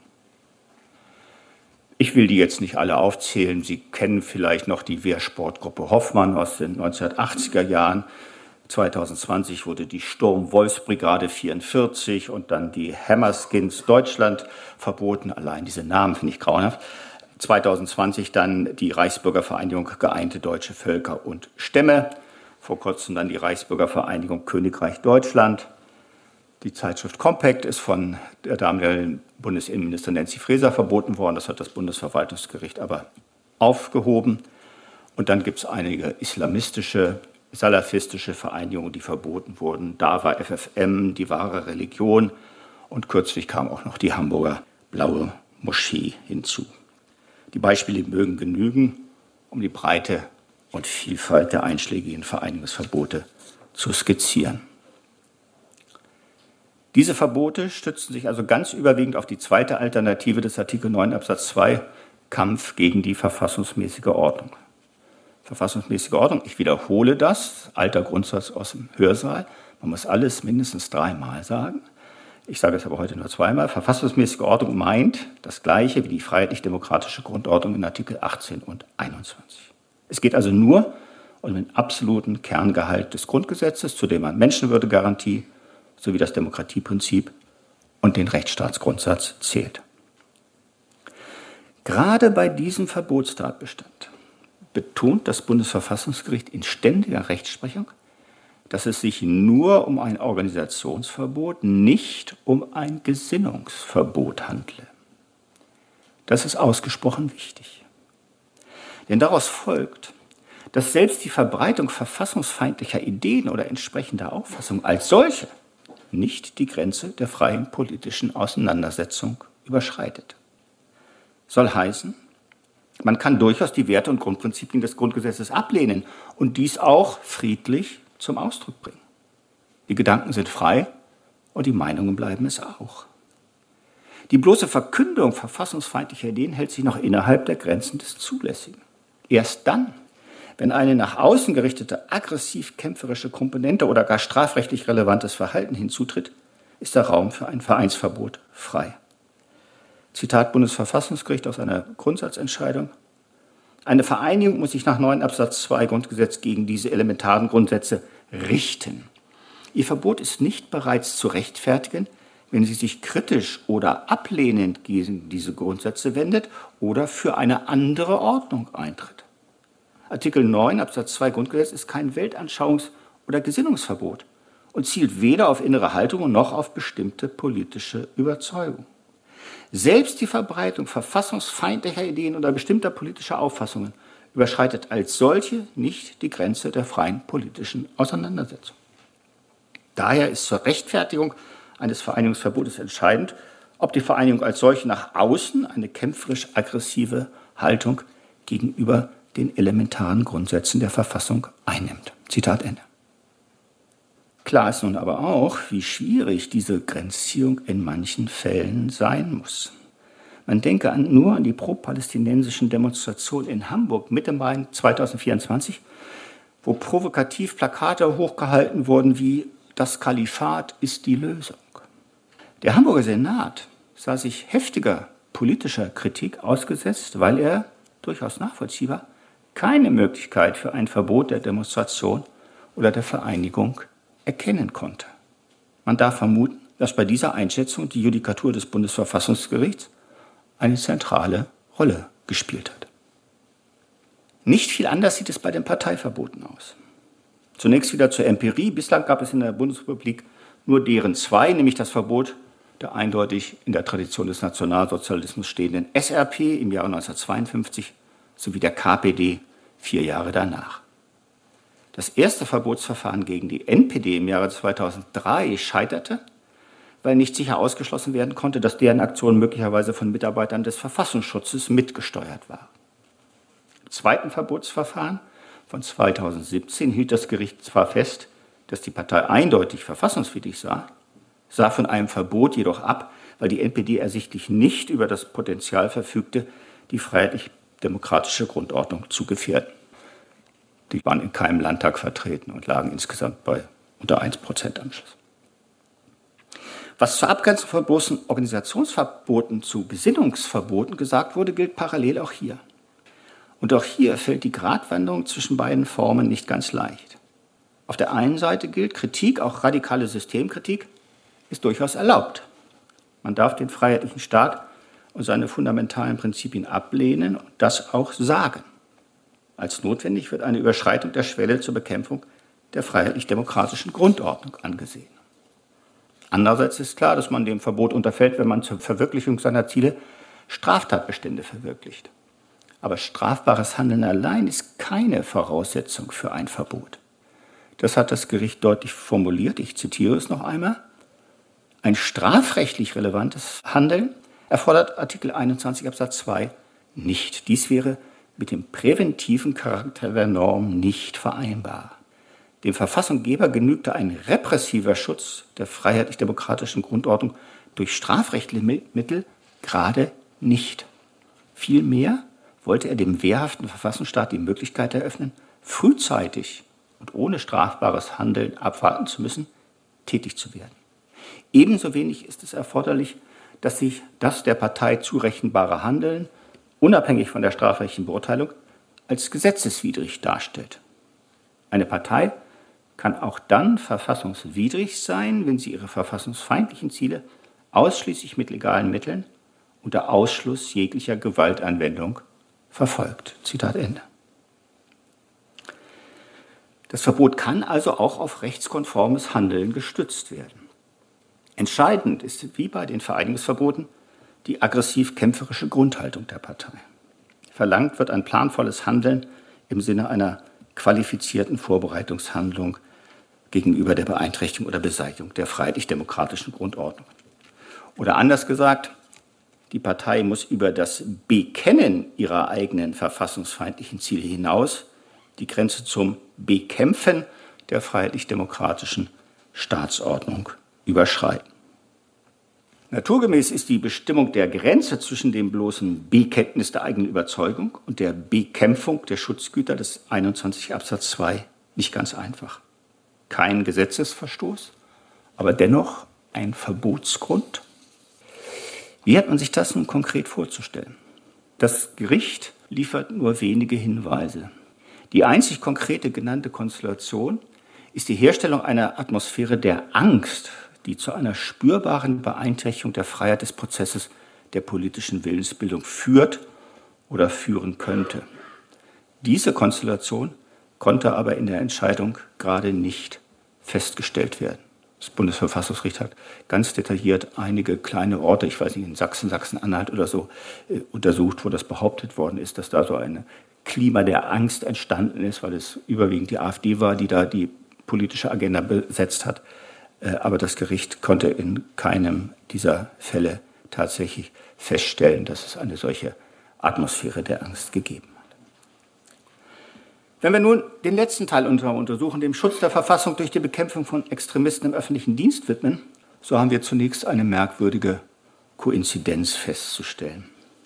Ich will die jetzt nicht alle aufzählen. Sie kennen vielleicht noch die Wehrsportgruppe Hoffmann aus den neunzehnhundertachtziger Jahren. zweitausendzwanzig wurde die Sturm-Wolfs-Brigade vierundvierzig und dann die Hammerskins Deutschland verboten. Allein diese Namen finde ich grauenhaft. zweitausendzwanzig dann die Reichsbürgervereinigung Geeinte Deutsche Völker und Stämme. Vor kurzem dann die Reichsbürgervereinigung Königreich Deutschland. Die Zeitschrift Compact ist von der damaligen Bundesinnenministerin Nancy Faeser verboten worden. Das hat das Bundesverwaltungsgericht aber aufgehoben. Und dann gibt es einige islamistische, salafistische Vereinigungen, die verboten wurden. Da war F F M, die wahre Religion. Und kürzlich kam auch noch die Hamburger Blaue Moschee hinzu. Die Beispiele mögen genügen, um die Breite und Vielfalt der einschlägigen Vereinigungsverbote zu skizzieren. Diese Verbote stützen sich also ganz überwiegend auf die zweite Alternative des Artikel neun Absatz zwei, Kampf gegen die verfassungsmäßige Ordnung. Verfassungsmäßige Ordnung, ich wiederhole das, alter Grundsatz aus dem Hörsaal, man muss alles mindestens dreimal sagen. Ich sage es aber heute nur zweimal. Verfassungsmäßige Ordnung meint das Gleiche wie die freiheitlich-demokratische Grundordnung in Artikel achtzehn und einundzwanzig. Es geht also nur um den absoluten Kerngehalt des Grundgesetzes, zu dem man Menschenwürdegarantie sowie das Demokratieprinzip und den Rechtsstaatsgrundsatz zählt. Gerade bei diesem Verbotstatbestand betont das Bundesverfassungsgericht in ständiger Rechtsprechung, dass es sich nur um ein Organisationsverbot, nicht um ein Gesinnungsverbot handle. Das ist ausgesprochen wichtig. Denn daraus folgt, dass selbst die Verbreitung verfassungsfeindlicher Ideen oder entsprechender Auffassungen als solche nicht die Grenze der freien politischen Auseinandersetzung überschreitet. Soll heißen, man kann durchaus die Werte und Grundprinzipien des Grundgesetzes ablehnen und dies auch friedlich zum Ausdruck bringen. Die Gedanken sind frei und die Meinungen bleiben es auch. Die bloße Verkündung verfassungsfeindlicher Ideen hält sich noch innerhalb der Grenzen des Zulässigen. Erst dann, wenn eine nach außen gerichtete aggressiv-kämpferische Komponente oder gar strafrechtlich relevantes Verhalten hinzutritt, ist der Raum für ein Vereinsverbot frei. Zitat Bundesverfassungsgericht aus einer Grundsatzentscheidung. Eine Vereinigung muss sich nach neun Absatz zwei Grundgesetz gegen diese elementaren Grundsätze richten. Ihr Verbot ist nicht bereits zu rechtfertigen, wenn sie sich kritisch oder ablehnend gegen diese Grundsätze wendet oder für eine andere Ordnung eintritt. Artikel neun Absatz zwei Grundgesetz ist kein Weltanschauungs- oder Gesinnungsverbot und zielt weder auf innere Haltungen noch auf bestimmte politische Überzeugung. Selbst die Verbreitung verfassungsfeindlicher Ideen oder bestimmter politischer Auffassungen überschreitet als solche nicht die Grenze der freien politischen Auseinandersetzung. Daher ist zur Rechtfertigung eines Vereinigungsverbotes entscheidend, ob die Vereinigung als solche nach außen eine kämpferisch-aggressive Haltung gegenüber den elementaren Grundsätzen der Verfassung einnimmt. Zitat Ende. Klar ist nun aber auch, wie schwierig diese Grenzziehung in manchen Fällen sein muss. Man denke an, nur an die pro-palästinensischen Demonstrationen in Hamburg Mitte Mai zweitausendvierundzwanzig, wo provokativ Plakate hochgehalten wurden wie „Das Kalifat ist die Lösung“. Der Hamburger Senat sah sich heftiger politischer Kritik ausgesetzt, weil er, durchaus nachvollziehbar, keine Möglichkeit für ein Verbot der Demonstration oder der Vereinigung erkennen konnte. Man darf vermuten, dass bei dieser Einschätzung die Judikatur des Bundesverfassungsgerichts eine zentrale Rolle gespielt hat. Nicht viel anders sieht es bei den Parteiverboten aus. Zunächst wieder zur Empirie. Bislang gab es in der Bundesrepublik nur deren zwei, nämlich das Verbot der eindeutig in der Tradition des Nationalsozialismus stehenden S R P im Jahre neunzehnhundertzweiundfünfzig sowie der K P D vier Jahre danach. Das erste Verbotsverfahren gegen die N P D im Jahre zweitausenddrei scheiterte, weil nicht sicher ausgeschlossen werden konnte, dass deren Aktion möglicherweise von Mitarbeitern des Verfassungsschutzes mitgesteuert war. Im zweiten Verbotsverfahren von zweitausendsiebzehn hielt das Gericht zwar fest, dass die Partei eindeutig verfassungswidrig sah, sah von einem Verbot jedoch ab, weil die N P D ersichtlich nicht über das Potenzial verfügte, die freiheitlich-demokratische Grundordnung zu gefährden. Die waren in keinem Landtag vertreten und lagen insgesamt bei unter ein Prozent am Schluss. Was zur Abgrenzung von bloßen Organisationsverboten zu Gesinnungsverboten gesagt wurde, gilt parallel auch hier. Und auch hier fällt die Gratwanderung zwischen beiden Formen nicht ganz leicht. Auf der einen Seite gilt, Kritik, auch radikale Systemkritik, ist durchaus erlaubt. Man darf den freiheitlichen Staat und seine fundamentalen Prinzipien ablehnen und das auch sagen. Als notwendig wird eine Überschreitung der Schwelle zur Bekämpfung der freiheitlich-demokratischen Grundordnung angesehen. Andererseits ist klar, dass man dem Verbot unterfällt, wenn man zur Verwirklichung seiner Ziele Straftatbestände verwirklicht. Aber strafbares Handeln allein ist keine Voraussetzung für ein Verbot. Das hat das Gericht deutlich formuliert. Ich zitiere es noch einmal. Ein strafrechtlich relevantes Handeln erfordert Artikel einundzwanzig Absatz zwei nicht. Dies wäre mit dem präventiven Charakter der Norm nicht vereinbar. Dem Verfassungsgeber genügte ein repressiver Schutz der freiheitlich-demokratischen Grundordnung durch strafrechtliche Mittel gerade nicht. Vielmehr wollte er dem wehrhaften Verfassungsstaat die Möglichkeit eröffnen, frühzeitig und ohne strafbares Handeln abwarten zu müssen, tätig zu werden. Ebenso wenig ist es erforderlich, dass sich das der Partei zurechenbare Handeln, unabhängig von der strafrechtlichen Beurteilung, als gesetzeswidrig darstellt. Eine Partei kann auch dann verfassungswidrig sein, wenn sie ihre verfassungsfeindlichen Ziele ausschließlich mit legalen Mitteln unter Ausschluss jeglicher Gewaltanwendung verfolgt. Zitat Ende. Das Verbot kann also auch auf rechtskonformes Handeln gestützt werden. Entscheidend ist, wie bei den Vereinigungsverboten, die aggressiv-kämpferische Grundhaltung der Partei. Verlangt wird ein planvolles Handeln im Sinne einer qualifizierten Vorbereitungshandlung gegenüber der Beeinträchtigung oder Beseitigung der freiheitlich-demokratischen Grundordnung. Oder anders gesagt, die Partei muss über das Bekennen ihrer eigenen verfassungsfeindlichen Ziele hinaus die Grenze zum Bekämpfen der freiheitlich-demokratischen Staatsordnung überschreiten. Naturgemäß ist die Bestimmung der Grenze zwischen dem bloßen Bekenntnis der eigenen Überzeugung und der Bekämpfung der Schutzgüter des einundzwanzig Absatz zwei nicht ganz einfach. Kein Gesetzesverstoß, aber dennoch ein Verbotsgrund. Wie hat man sich das nun konkret vorzustellen? Das Gericht liefert nur wenige Hinweise. Die einzig konkrete genannte Konstellation ist die Herstellung einer Atmosphäre der Angst, die zu einer spürbaren Beeinträchtigung der Freiheit des Prozesses der politischen Willensbildung führt oder führen könnte. Diese Konstellation konnte aber in der Entscheidung gerade nicht festgestellt werden. Das Bundesverfassungsgericht hat ganz detailliert einige kleine Orte, ich weiß nicht, in Sachsen, Sachsen-Anhalt oder so, äh, untersucht, wo das behauptet worden ist, dass da so ein Klima der Angst entstanden ist, weil es überwiegend die AfD war, die da die politische Agenda besetzt hat. Äh, aber das Gericht konnte in keinem dieser Fälle tatsächlich feststellen, dass es eine solche Atmosphäre der Angst gegeben hat. Wenn wir nun den letzten Teil unserer Untersuchung, dem Schutz der Verfassung durch die Bekämpfung von Extremisten im öffentlichen Dienst widmen, so haben wir zunächst eine merkwürdige Koinzidenz festzustellen.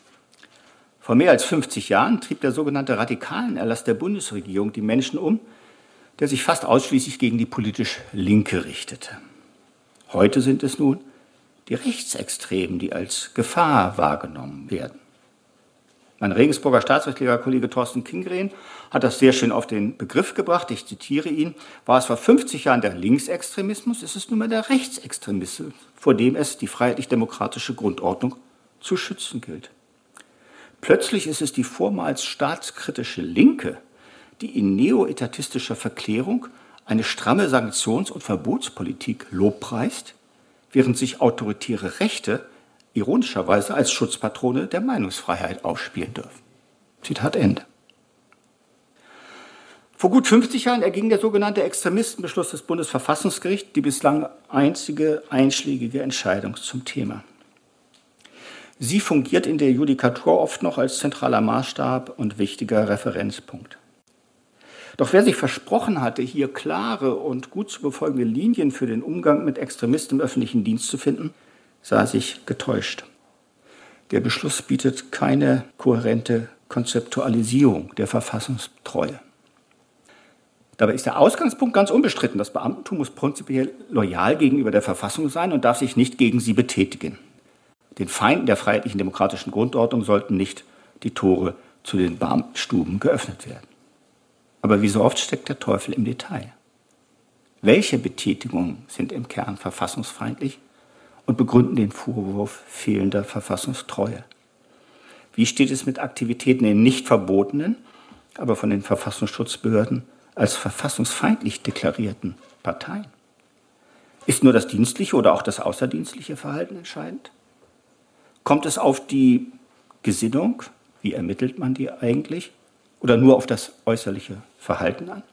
Vor mehr als fünfzig Jahren trieb der sogenannte Radikalenerlass der Bundesregierung die Menschen um, der sich fast ausschließlich gegen die politisch Linke richtete. Heute sind es nun die Rechtsextremen, die als Gefahr wahrgenommen werden. Mein Regensburger Staatsrechtler Kollege Thorsten Kingren hat das sehr schön auf den Begriff gebracht. Ich zitiere ihn. War es vor fünfzig Jahren der Linksextremismus, ist es nunmehr der Rechtsextremismus, vor dem es die freiheitlich-demokratische Grundordnung zu schützen gilt. Plötzlich ist es die vormals staatskritische Linke, die in neoetatistischer Verklärung eine stramme Sanktions- und Verbotspolitik lobpreist, während sich autoritäre Rechte ironischerweise als Schutzpatrone der Meinungsfreiheit aufspielen dürfen. Zitat Ende. Vor gut fünfzig Jahren erging der sogenannte Extremistenbeschluss des Bundesverfassungsgerichts, die bislang einzige einschlägige Entscheidung zum Thema. Sie fungiert in der Judikatur oft noch als zentraler Maßstab und wichtiger Referenzpunkt. Doch wer sich versprochen hatte, hier klare und gut zu befolgende Linien für den Umgang mit Extremisten im öffentlichen Dienst zu finden, sah sich getäuscht. Der Beschluss bietet keine kohärente Konzeptualisierung der Verfassungstreue. Dabei ist der Ausgangspunkt ganz unbestritten. Das Beamtentum muss prinzipiell loyal gegenüber der Verfassung sein und darf sich nicht gegen sie betätigen. Den Feinden der freiheitlichen demokratischen Grundordnung sollten nicht die Tore zu den Beamtenstuben geöffnet werden. Aber wie so oft steckt der Teufel im Detail. Welche Betätigungen sind im Kern verfassungsfeindlich und begründen den Vorwurf fehlender Verfassungstreue? Wie steht es mit Aktivitäten in nicht verbotenen, aber von den Verfassungsschutzbehörden als verfassungsfeindlich deklarierten Parteien? Ist nur das dienstliche oder auch das außerdienstliche Verhalten entscheidend? Kommt es auf die Gesinnung, wie ermittelt man die eigentlich, oder nur auf das äußerliche Verhalten an?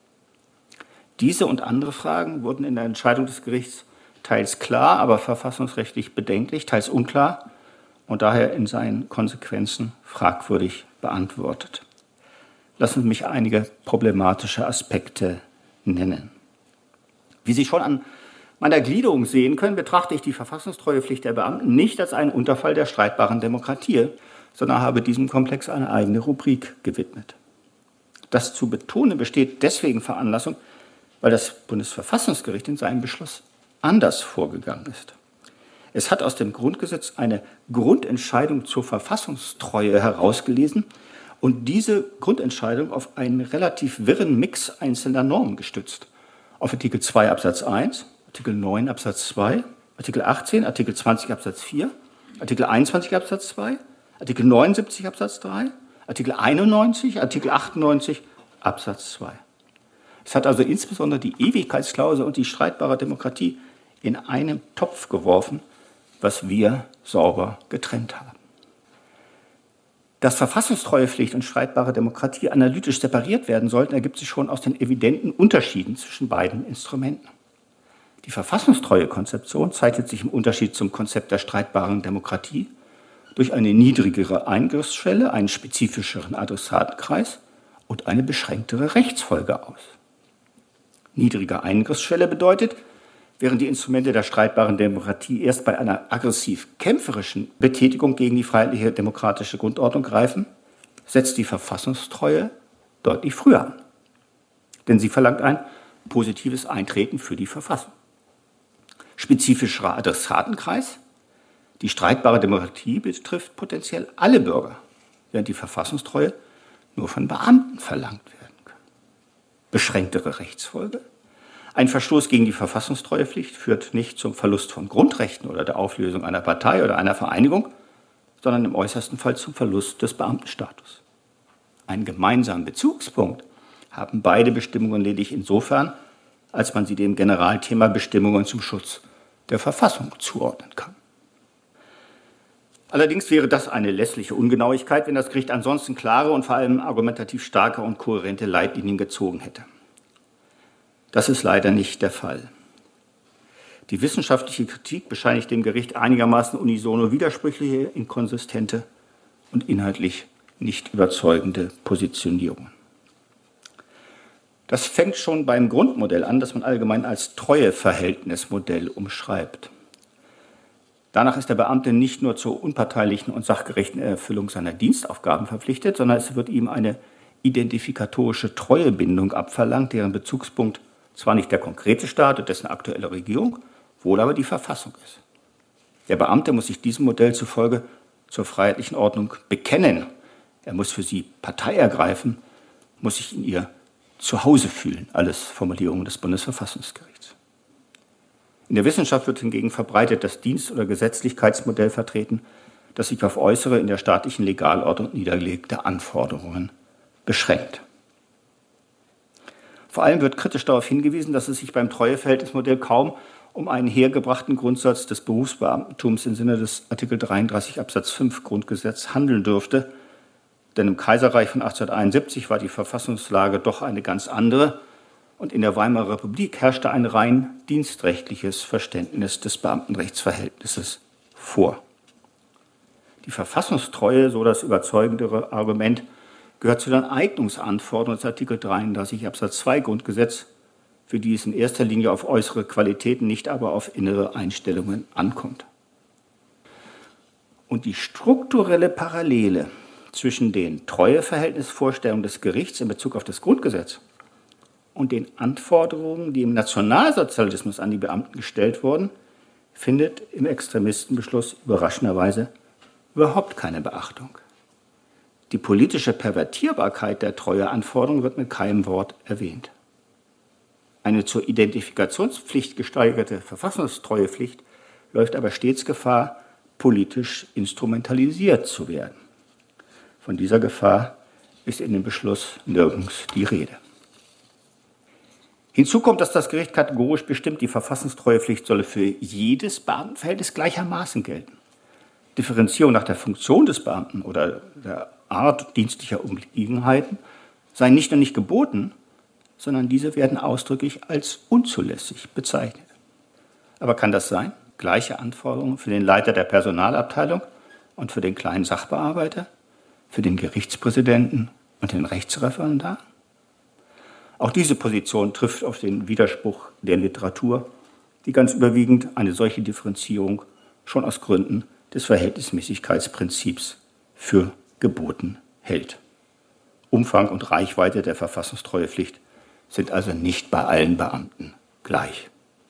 Diese und andere Fragen wurden in der Entscheidung des Gerichts teils klar, aber verfassungsrechtlich bedenklich, teils unklar und daher in seinen Konsequenzen fragwürdig beantwortet. Lassen Sie mich einige problematische Aspekte nennen. Wie Sie schon an meiner Gliederung sehen können, betrachte ich die Verfassungstreuepflicht der Beamten nicht als einen Unterfall der streitbaren Demokratie, sondern habe diesem Komplex eine eigene Rubrik gewidmet. Das zu betonen besteht deswegen Veranlassung, weil das Bundesverfassungsgericht in seinem Beschluss anders vorgegangen ist. Es hat aus dem Grundgesetz eine Grundentscheidung zur Verfassungstreue herausgelesen und diese Grundentscheidung auf einen relativ wirren Mix einzelner Normen gestützt. Auf Artikel zwei Absatz eins, Artikel neun Absatz zwei, Artikel achtzehn, Artikel zwanzig Absatz vier, Artikel einundzwanzig Absatz zwei, Artikel neunundsiebzig Absatz drei, Artikel einundneunzig, Artikel achtundneunzig Absatz zwei. Es hat also insbesondere die Ewigkeitsklausel und die streitbare Demokratie in einen Topf geworfen, was wir sauber getrennt haben. Dass Verfassungstreuepflicht und streitbare Demokratie analytisch separiert werden sollten, ergibt sich schon aus den evidenten Unterschieden zwischen beiden Instrumenten. Die Verfassungstreuekonzeption zeichnet sich im Unterschied zum Konzept der streitbaren Demokratie durch eine niedrigere Eingriffsschwelle, einen spezifischeren Adressatenkreis und eine beschränktere Rechtsfolge aus. Niedrige Eingriffsschwelle bedeutet, während die Instrumente der streitbaren Demokratie erst bei einer aggressiv-kämpferischen Betätigung gegen die freiheitliche demokratische Grundordnung greifen, setzt die Verfassungstreue deutlich früher an. Denn sie verlangt ein positives Eintreten für die Verfassung. Spezifischerer Adressatenkreis. Die streitbare Demokratie betrifft potenziell alle Bürger, während die Verfassungstreue nur von Beamten verlangt werden kann. Beschränktere Rechtsfolge. Ein Verstoß gegen die Verfassungstreuepflicht führt nicht zum Verlust von Grundrechten oder der Auflösung einer Partei oder einer Vereinigung, sondern im äußersten Fall zum Verlust des Beamtenstatus. Einen gemeinsamen Bezugspunkt haben beide Bestimmungen lediglich insofern, als man sie dem Generalthema Bestimmungen zum Schutz der Verfassung zuordnen kann. Allerdings wäre das eine lässliche Ungenauigkeit, wenn das Gericht ansonsten klare und vor allem argumentativ starke und kohärente Leitlinien gezogen hätte. Das ist leider nicht der Fall. Die wissenschaftliche Kritik bescheinigt dem Gericht einigermaßen unisono widersprüchliche, inkonsistente und inhaltlich nicht überzeugende Positionierungen. Das fängt schon beim Grundmodell an, das man allgemein als Treueverhältnismodell umschreibt. Danach ist der Beamte nicht nur zur unparteilichen und sachgerechten Erfüllung seiner Dienstaufgaben verpflichtet, sondern es wird ihm eine identifikatorische Treuebindung abverlangt, deren Bezugspunkt zwar nicht der konkrete Staat und dessen aktuelle Regierung, wohl aber die Verfassung ist. Der Beamte muss sich diesem Modell zufolge zur freiheitlichen Ordnung bekennen, Er muss für sie Partei ergreifen, muss sich in ihr zu Hause fühlen. Alles Formulierungen des Bundesverfassungsgerichts. In der Wissenschaft wird hingegen verbreitet das Dienst- oder Gesetzlichkeitsmodell vertreten, das sich auf äußere, in der staatlichen Legalordnung niedergelegte Anforderungen beschränkt. Vor allem wird kritisch darauf hingewiesen, dass es sich beim Treueverhältnismodell kaum um einen hergebrachten Grundsatz des Berufsbeamtentums im Sinne des Artikel dreiunddreißig Absatz fünf Grundgesetz handeln dürfte. Denn im Kaiserreich von achtzehnhunderteinundsiebzig war die Verfassungslage doch eine ganz andere und in der Weimarer Republik herrschte ein rein dienstrechtliches Verständnis des Beamtenrechtsverhältnisses vor. Die Verfassungstreue, so das überzeugendere Argument, gehört zu den Eignungsanforderungen des Artikel dreiunddreißig Absatz zwei Grundgesetz, für die es in erster Linie auf äußere Qualitäten, nicht aber auf innere Einstellungen ankommt. Und die strukturelle Parallele zwischen den Treueverhältnisvorstellungen des Gerichts in Bezug auf das Grundgesetz und den Anforderungen, die im Nationalsozialismus an die Beamten gestellt wurden, findet im Extremistenbeschluss überraschenderweise überhaupt keine Beachtung. Die politische Pervertierbarkeit der Treueanforderungen wird mit keinem Wort erwähnt. Eine zur Identifikationspflicht gesteigerte Verfassungstreuepflicht läuft aber stets Gefahr, politisch instrumentalisiert zu werden. Von dieser Gefahr ist in dem Beschluss nirgends die Rede. Hinzu kommt, dass das Gericht kategorisch bestimmt, die Verfassungstreuepflicht solle für jedes Beamtenverhältnis gleichermaßen gelten. Differenzierung nach der Funktion des Beamten oder der Art dienstlicher Obliegenheiten seien nicht nur nicht geboten, sondern diese werden ausdrücklich als unzulässig bezeichnet. Aber kann das sein? Gleiche Anforderungen für den Leiter der Personalabteilung und für den kleinen Sachbearbeiter, für den Gerichtspräsidenten und den Rechtsreferendar? Auch diese Position trifft auf den Widerspruch der Literatur, die ganz überwiegend eine solche Differenzierung schon aus Gründen des Verhältnismäßigkeitsprinzips für geboten hält. Umfang und Reichweite der Verfassungstreuepflicht sind also nicht bei allen Beamten gleich.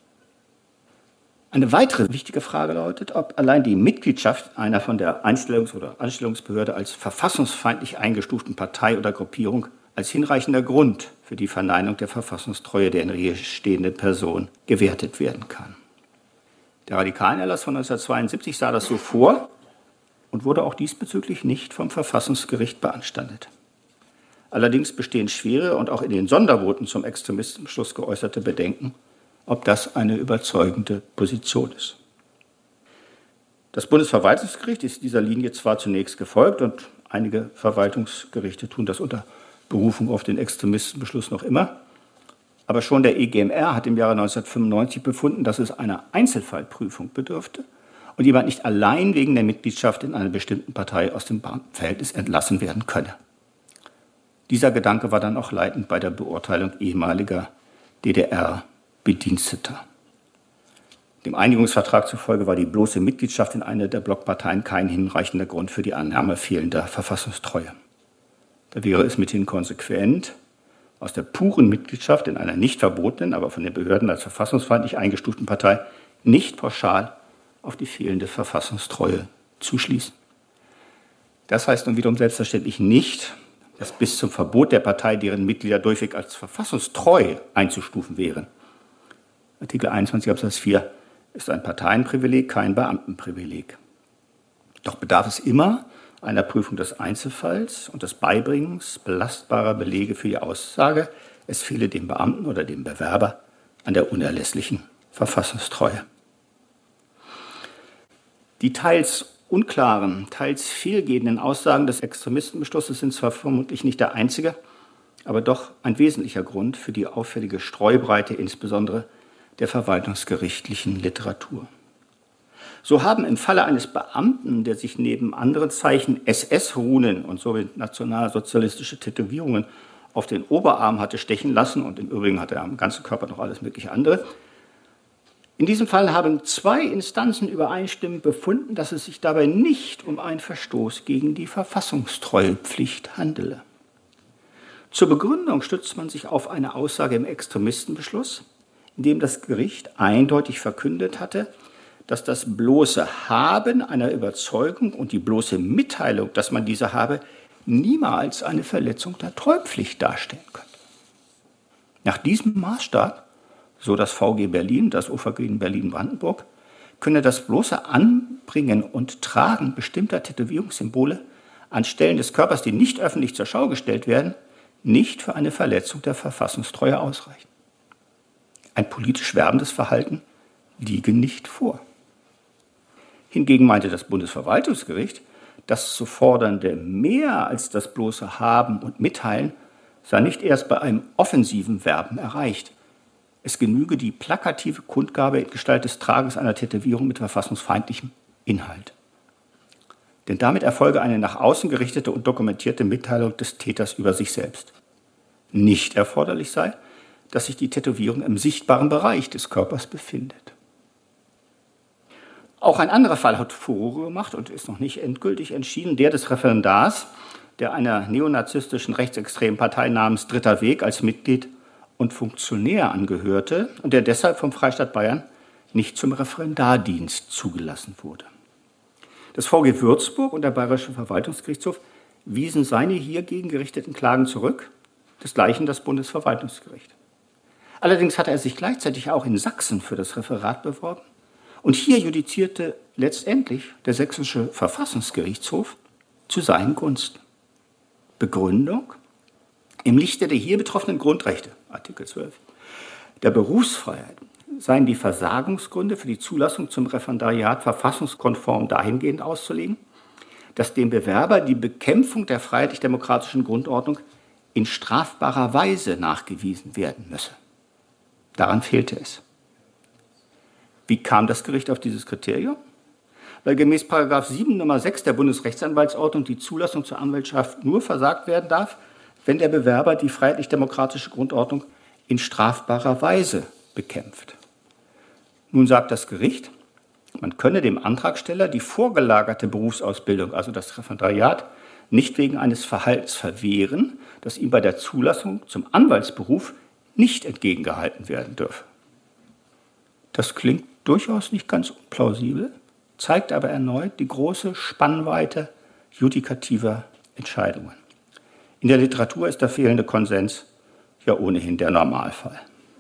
Eine weitere wichtige Frage lautet, ob allein die Mitgliedschaft einer von der Einstellungs- oder Anstellungsbehörde als verfassungsfeindlich eingestuften Partei oder Gruppierung als hinreichender Grund für die Verneinung der Verfassungstreue der in Rehe stehenden Person gewertet werden kann. Der Radikalenerlass von neunzehnhundertzweiundsiebzig sah das so vor und wurde auch diesbezüglich nicht vom Verfassungsgericht beanstandet. Allerdings bestehen schwere und auch in den Sondervoten zum Extremistenbeschluss geäußerte Bedenken, ob das eine überzeugende Position ist. Das Bundesverwaltungsgericht ist dieser Linie zwar zunächst gefolgt und einige Verwaltungsgerichte tun das unter Berufung auf den Extremistenbeschluss noch immer, aber schon der E G M R hat im Jahre neunzehnhundertfünfundneunzig befunden, dass es einer Einzelfallprüfung bedürfte und jemand nicht allein wegen der Mitgliedschaft in einer bestimmten Partei aus dem Beamtenverhältnis entlassen werden könne. Dieser Gedanke war dann auch leitend bei der Beurteilung ehemaliger D D R-Bediensteter. Dem Einigungsvertrag zufolge war die bloße Mitgliedschaft in einer der Blockparteien kein hinreichender Grund für die Annahme fehlender Verfassungstreue. Da wäre es mithin konsequent, aus der puren Mitgliedschaft in einer nicht verbotenen, aber von den Behörden als verfassungsfeindlich eingestuften Partei nicht pauschal auf die fehlende Verfassungstreue zu schließen. Das heißt nun wiederum selbstverständlich nicht, dass bis zum Verbot der Partei deren Mitglieder durchweg als verfassungstreu einzustufen wären. Artikel einundzwanzig Absatz vier ist ein Parteienprivileg, kein Beamtenprivileg. Doch bedarf es immer einer Prüfung des Einzelfalls und des Beibringens belastbarer Belege für die Aussage, es fehle dem Beamten oder dem Bewerber an der unerlässlichen Verfassungstreue. Die teils unklaren, teils fehlgehenden Aussagen des Extremistenbeschlusses sind zwar vermutlich nicht der einzige, aber doch ein wesentlicher Grund für die auffällige Streubreite, insbesondere der verwaltungsgerichtlichen Literatur. So haben im Falle eines Beamten, der sich neben anderen Zeichen S S-Runen und somit nationalsozialistische Tätowierungen auf den Oberarm hatte stechen lassen, und im Übrigen hatte er am ganzen Körper noch alles mögliche andere, in diesem Fall haben zwei Instanzen übereinstimmend befunden, dass es sich dabei nicht um einen Verstoß gegen die Verfassungstreuepflicht handele. Zur Begründung stützt man sich auf eine Aussage im Extremistenbeschluss, in dem das Gericht eindeutig verkündet hatte, dass das bloße Haben einer Überzeugung und die bloße Mitteilung, dass man diese habe, niemals eine Verletzung der Treupflicht darstellen könnte. Nach diesem Maßstab, so das V G Berlin, das O V G in Berlin-Brandenburg, könne das bloße Anbringen und Tragen bestimmter Tätowierungssymbole an Stellen des Körpers, die nicht öffentlich zur Schau gestellt werden, nicht für eine Verletzung der Verfassungstreue ausreichen. Ein politisch werbendes Verhalten liege nicht vor. Hingegen meinte das Bundesverwaltungsgericht, das zu fordernde mehr als das bloße Haben und Mitteilen sei nicht erst bei einem offensiven Werben erreicht. Es genüge die plakative Kundgabe in Gestalt des Tragens einer Tätowierung mit verfassungsfeindlichem Inhalt. Denn damit erfolge eine nach außen gerichtete und dokumentierte Mitteilung des Täters über sich selbst. Nicht erforderlich sei, dass sich die Tätowierung im sichtbaren Bereich des Körpers befindet. Auch ein anderer Fall hat Furore gemacht und ist noch nicht endgültig entschieden, der des Referendars, der einer neonazistischen rechtsextremen Partei namens Dritter Weg als Mitglied und Funktionär angehörte und der deshalb vom Freistaat Bayern nicht zum Referendardienst zugelassen wurde. Das V G Würzburg und der Bayerische Verwaltungsgerichtshof wiesen seine hiergegen gerichteten Klagen zurück, desgleichen das Bundesverwaltungsgericht. Allerdings hatte er sich gleichzeitig auch in Sachsen für das Referat beworben und hier judizierte letztendlich der sächsische Verfassungsgerichtshof zu seinen Gunsten. Begründung: Im Lichte der hier betroffenen Grundrechte, Artikel zwölf, der Berufsfreiheit, seien die Versagungsgründe für die Zulassung zum Referendariat verfassungskonform dahingehend auszulegen, dass dem Bewerber die Bekämpfung der freiheitlich-demokratischen Grundordnung in strafbarer Weise nachgewiesen werden müsse. Daran fehlte es. Wie kam das Gericht auf dieses Kriterium? Weil gemäß Paragraph sieben Nummer sechs der Bundesrechtsanwaltsordnung die Zulassung zur Anwaltschaft nur versagt werden darf, wenn der Bewerber die freiheitlich-demokratische Grundordnung in strafbarer Weise bekämpft. Nun sagt das Gericht, man könne dem Antragsteller die vorgelagerte Berufsausbildung, also das Referendariat, nicht wegen eines Verhaltens verwehren, das ihm bei der Zulassung zum Anwaltsberuf nicht entgegengehalten werden dürfe. Das klingt durchaus nicht ganz unplausibel, zeigt aber erneut die große Spannweite judikativer Entscheidungen. In der Literatur ist der fehlende Konsens ja ohnehin der Normalfall.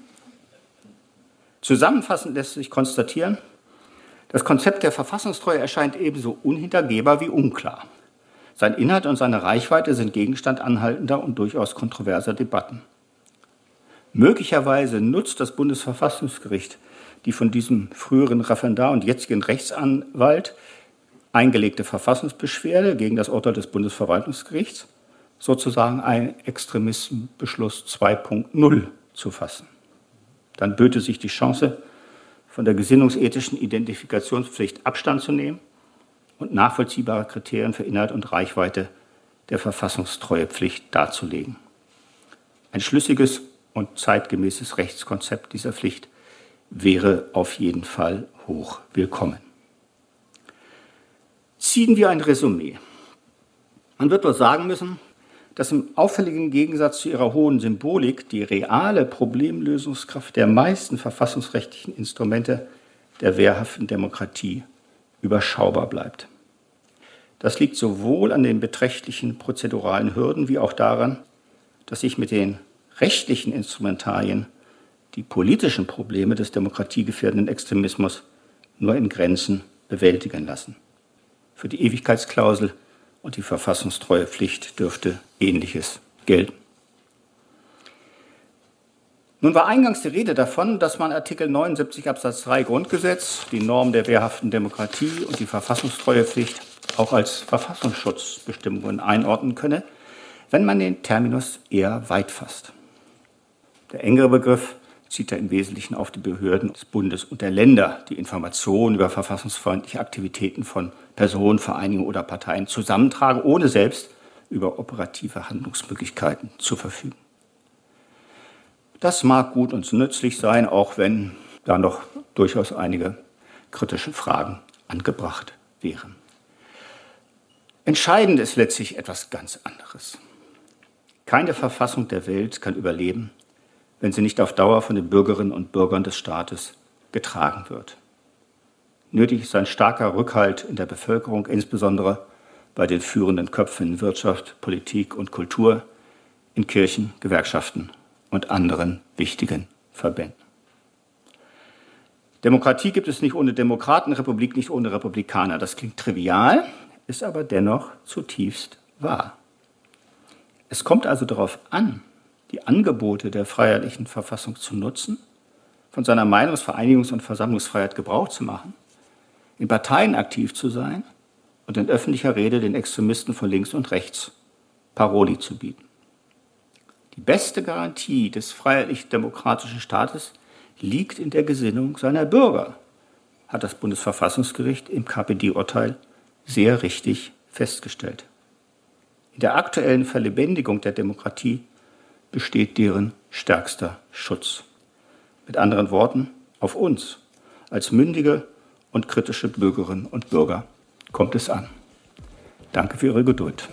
Zusammenfassend lässt sich konstatieren, das Konzept der Verfassungstreue erscheint ebenso unhintergehbar wie unklar. Sein Inhalt und seine Reichweite sind Gegenstand anhaltender und durchaus kontroverser Debatten. Möglicherweise nutzt das Bundesverfassungsgericht die von diesem früheren Referendar und jetzigen Rechtsanwalt eingelegte Verfassungsbeschwerde gegen das Urteil des Bundesverwaltungsgerichts, sozusagen einen Extremismusbeschluss zwei Punkt null zu fassen. Dann böte sich die Chance, von der gesinnungsethischen Identifikationspflicht Abstand zu nehmen und nachvollziehbare Kriterien für Inhalt und Reichweite der Verfassungstreuepflicht darzulegen. Ein schlüssiges und zeitgemäßes Rechtskonzept dieser Pflicht wäre auf jeden Fall hoch willkommen. Ziehen wir ein Resümee. Man wird wohl sagen müssen, dass im auffälligen Gegensatz zu ihrer hohen Symbolik die reale Problemlösungskraft der meisten verfassungsrechtlichen Instrumente der wehrhaften Demokratie überschaubar bleibt. Das liegt sowohl an den beträchtlichen prozeduralen Hürden wie auch daran, dass sich mit den rechtlichen Instrumentarien die politischen Probleme des demokratiegefährdenden Extremismus nur in Grenzen bewältigen lassen. Für die Ewigkeitsklausel und die Verfassungstreuepflicht dürfte Ähnliches gelten. Nun war eingangs die Rede davon, dass man Artikel neunundsiebzig Absatz drei Grundgesetz, die Norm der wehrhaften Demokratie und die Verfassungstreuepflicht auch als Verfassungsschutzbestimmungen einordnen könne, wenn man den Terminus eher weit fasst. Der engere Begriff zieht er im Wesentlichen auf die Behörden des Bundes und der Länder, die Informationen über verfassungsfreundliche Aktivitäten von Personen, Vereinigungen oder Parteien zusammentragen, ohne selbst über operative Handlungsmöglichkeiten zu verfügen. Das mag gut und nützlich sein, auch wenn da noch durchaus einige kritische Fragen angebracht wären. Entscheidend ist letztlich etwas ganz anderes. Keine Verfassung der Welt kann überleben, wenn sie nicht auf Dauer von den Bürgerinnen und Bürgern des Staates getragen wird. Nötig ist ein starker Rückhalt in der Bevölkerung, insbesondere bei den führenden Köpfen in Wirtschaft, Politik und Kultur, in Kirchen, Gewerkschaften und anderen wichtigen Verbänden. Demokratie gibt es nicht ohne Demokraten, Republik nicht ohne Republikaner. Das klingt trivial, ist aber dennoch zutiefst wahr. Es kommt also darauf an, die Angebote der freiheitlichen Verfassung zu nutzen, von seiner Meinungs-, Vereinigungs- und Versammlungsfreiheit Gebrauch zu machen, in Parteien aktiv zu sein und in öffentlicher Rede den Extremisten von links und rechts Paroli zu bieten. Die beste Garantie des freiheitlich-demokratischen Staates liegt in der Gesinnung seiner Bürger, hat das Bundesverfassungsgericht im K P D-Urteil sehr richtig festgestellt. In der aktuellen Verlebendigung der Demokratie besteht deren stärkster Schutz. Mit anderen Worten, auf uns als mündige und kritische Bürgerinnen und Bürger kommt es an. Danke für Ihre Geduld.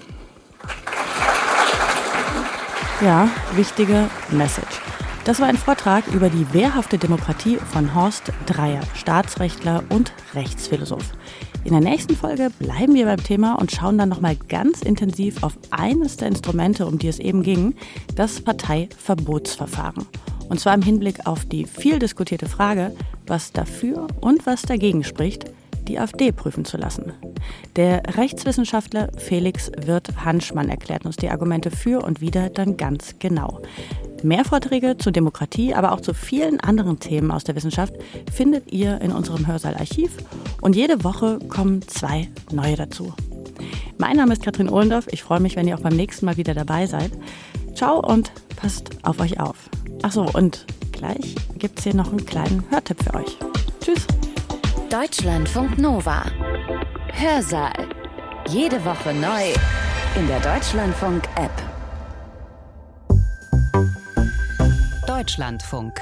Ja, wichtige Message. Das war ein Vortrag über die wehrhafte Demokratie von Horst Dreier, Staatsrechtler und Rechtsphilosoph. In der nächsten Folge bleiben wir beim Thema und schauen dann nochmal ganz intensiv auf eines der Instrumente, um die es eben ging, das Parteiverbotsverfahren. Und zwar im Hinblick auf die viel diskutierte Frage, was dafür und was dagegen spricht, die AfD prüfen zu lassen. Der Rechtswissenschaftler Felix Wirth-Hanschmann erklärt uns die Argumente für und wider dann ganz genau. Mehr Vorträge zur Demokratie, aber auch zu vielen anderen Themen aus der Wissenschaft findet ihr in unserem Hörsaal-Archiv und jede Woche kommen zwei neue dazu. Mein Name ist Katrin Ohlendorf. Ich freue mich, wenn ihr auch beim nächsten Mal wieder dabei seid. Ciao und passt auf euch auf. Achso, und gleich gibt es hier noch einen kleinen Hörtipp für euch. Tschüss. Deutschlandfunk Nova. Hörsaal. Jede Woche neu in der Deutschlandfunk-App. Deutschlandfunk.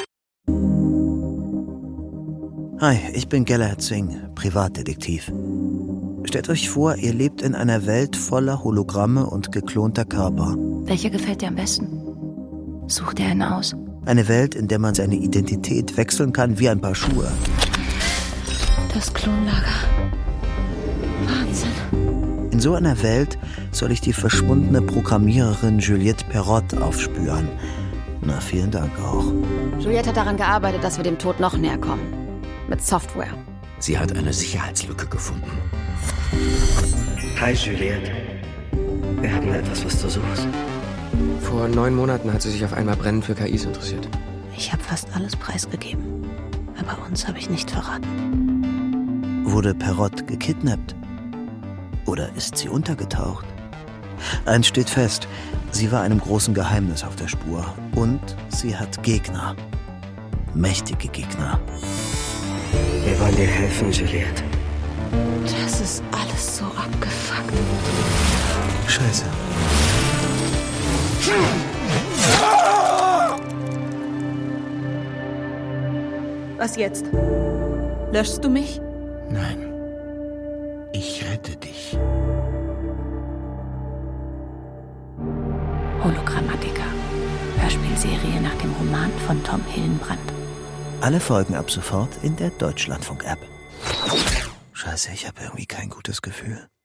Hi, ich bin Gellert Singh, Privatdetektiv. Stellt euch vor, ihr lebt in einer Welt voller Hologramme und geklonter Körper. Welcher gefällt dir am besten? Such dir einen aus. Eine Welt, in der man seine Identität wechseln kann wie ein Paar Schuhe. Das Klonlager. Wahnsinn. In so einer Welt soll ich die verschwundene Programmiererin Juliette Perrott aufspüren. Na, vielen Dank auch. Juliette hat daran gearbeitet, dass wir dem Tod noch näher kommen. Mit Software. Sie hat eine Sicherheitslücke gefunden. Hi Juliette. Wir haben etwas, was du suchst. Vor neun Monaten hat sie sich auf einmal brennend für K Is interessiert. Ich habe fast alles preisgegeben. Aber uns habe ich nicht verraten. Wurde Perrott gekidnappt? Oder ist sie untergetaucht? Eins steht fest, sie war einem großen Geheimnis auf der Spur. Und sie hat Gegner. Mächtige Gegner. Wir wollen dir helfen, Juliette. Das ist alles so abgefuckt. Scheiße. Was jetzt? Löschst du mich? Nein. Ich rette dich. Hologrammatiker. Hörspielserie nach dem Roman von Tom Hillenbrand. Alle Folgen ab sofort in der Deutschlandfunk-App. Scheiße, ich habe irgendwie kein gutes Gefühl.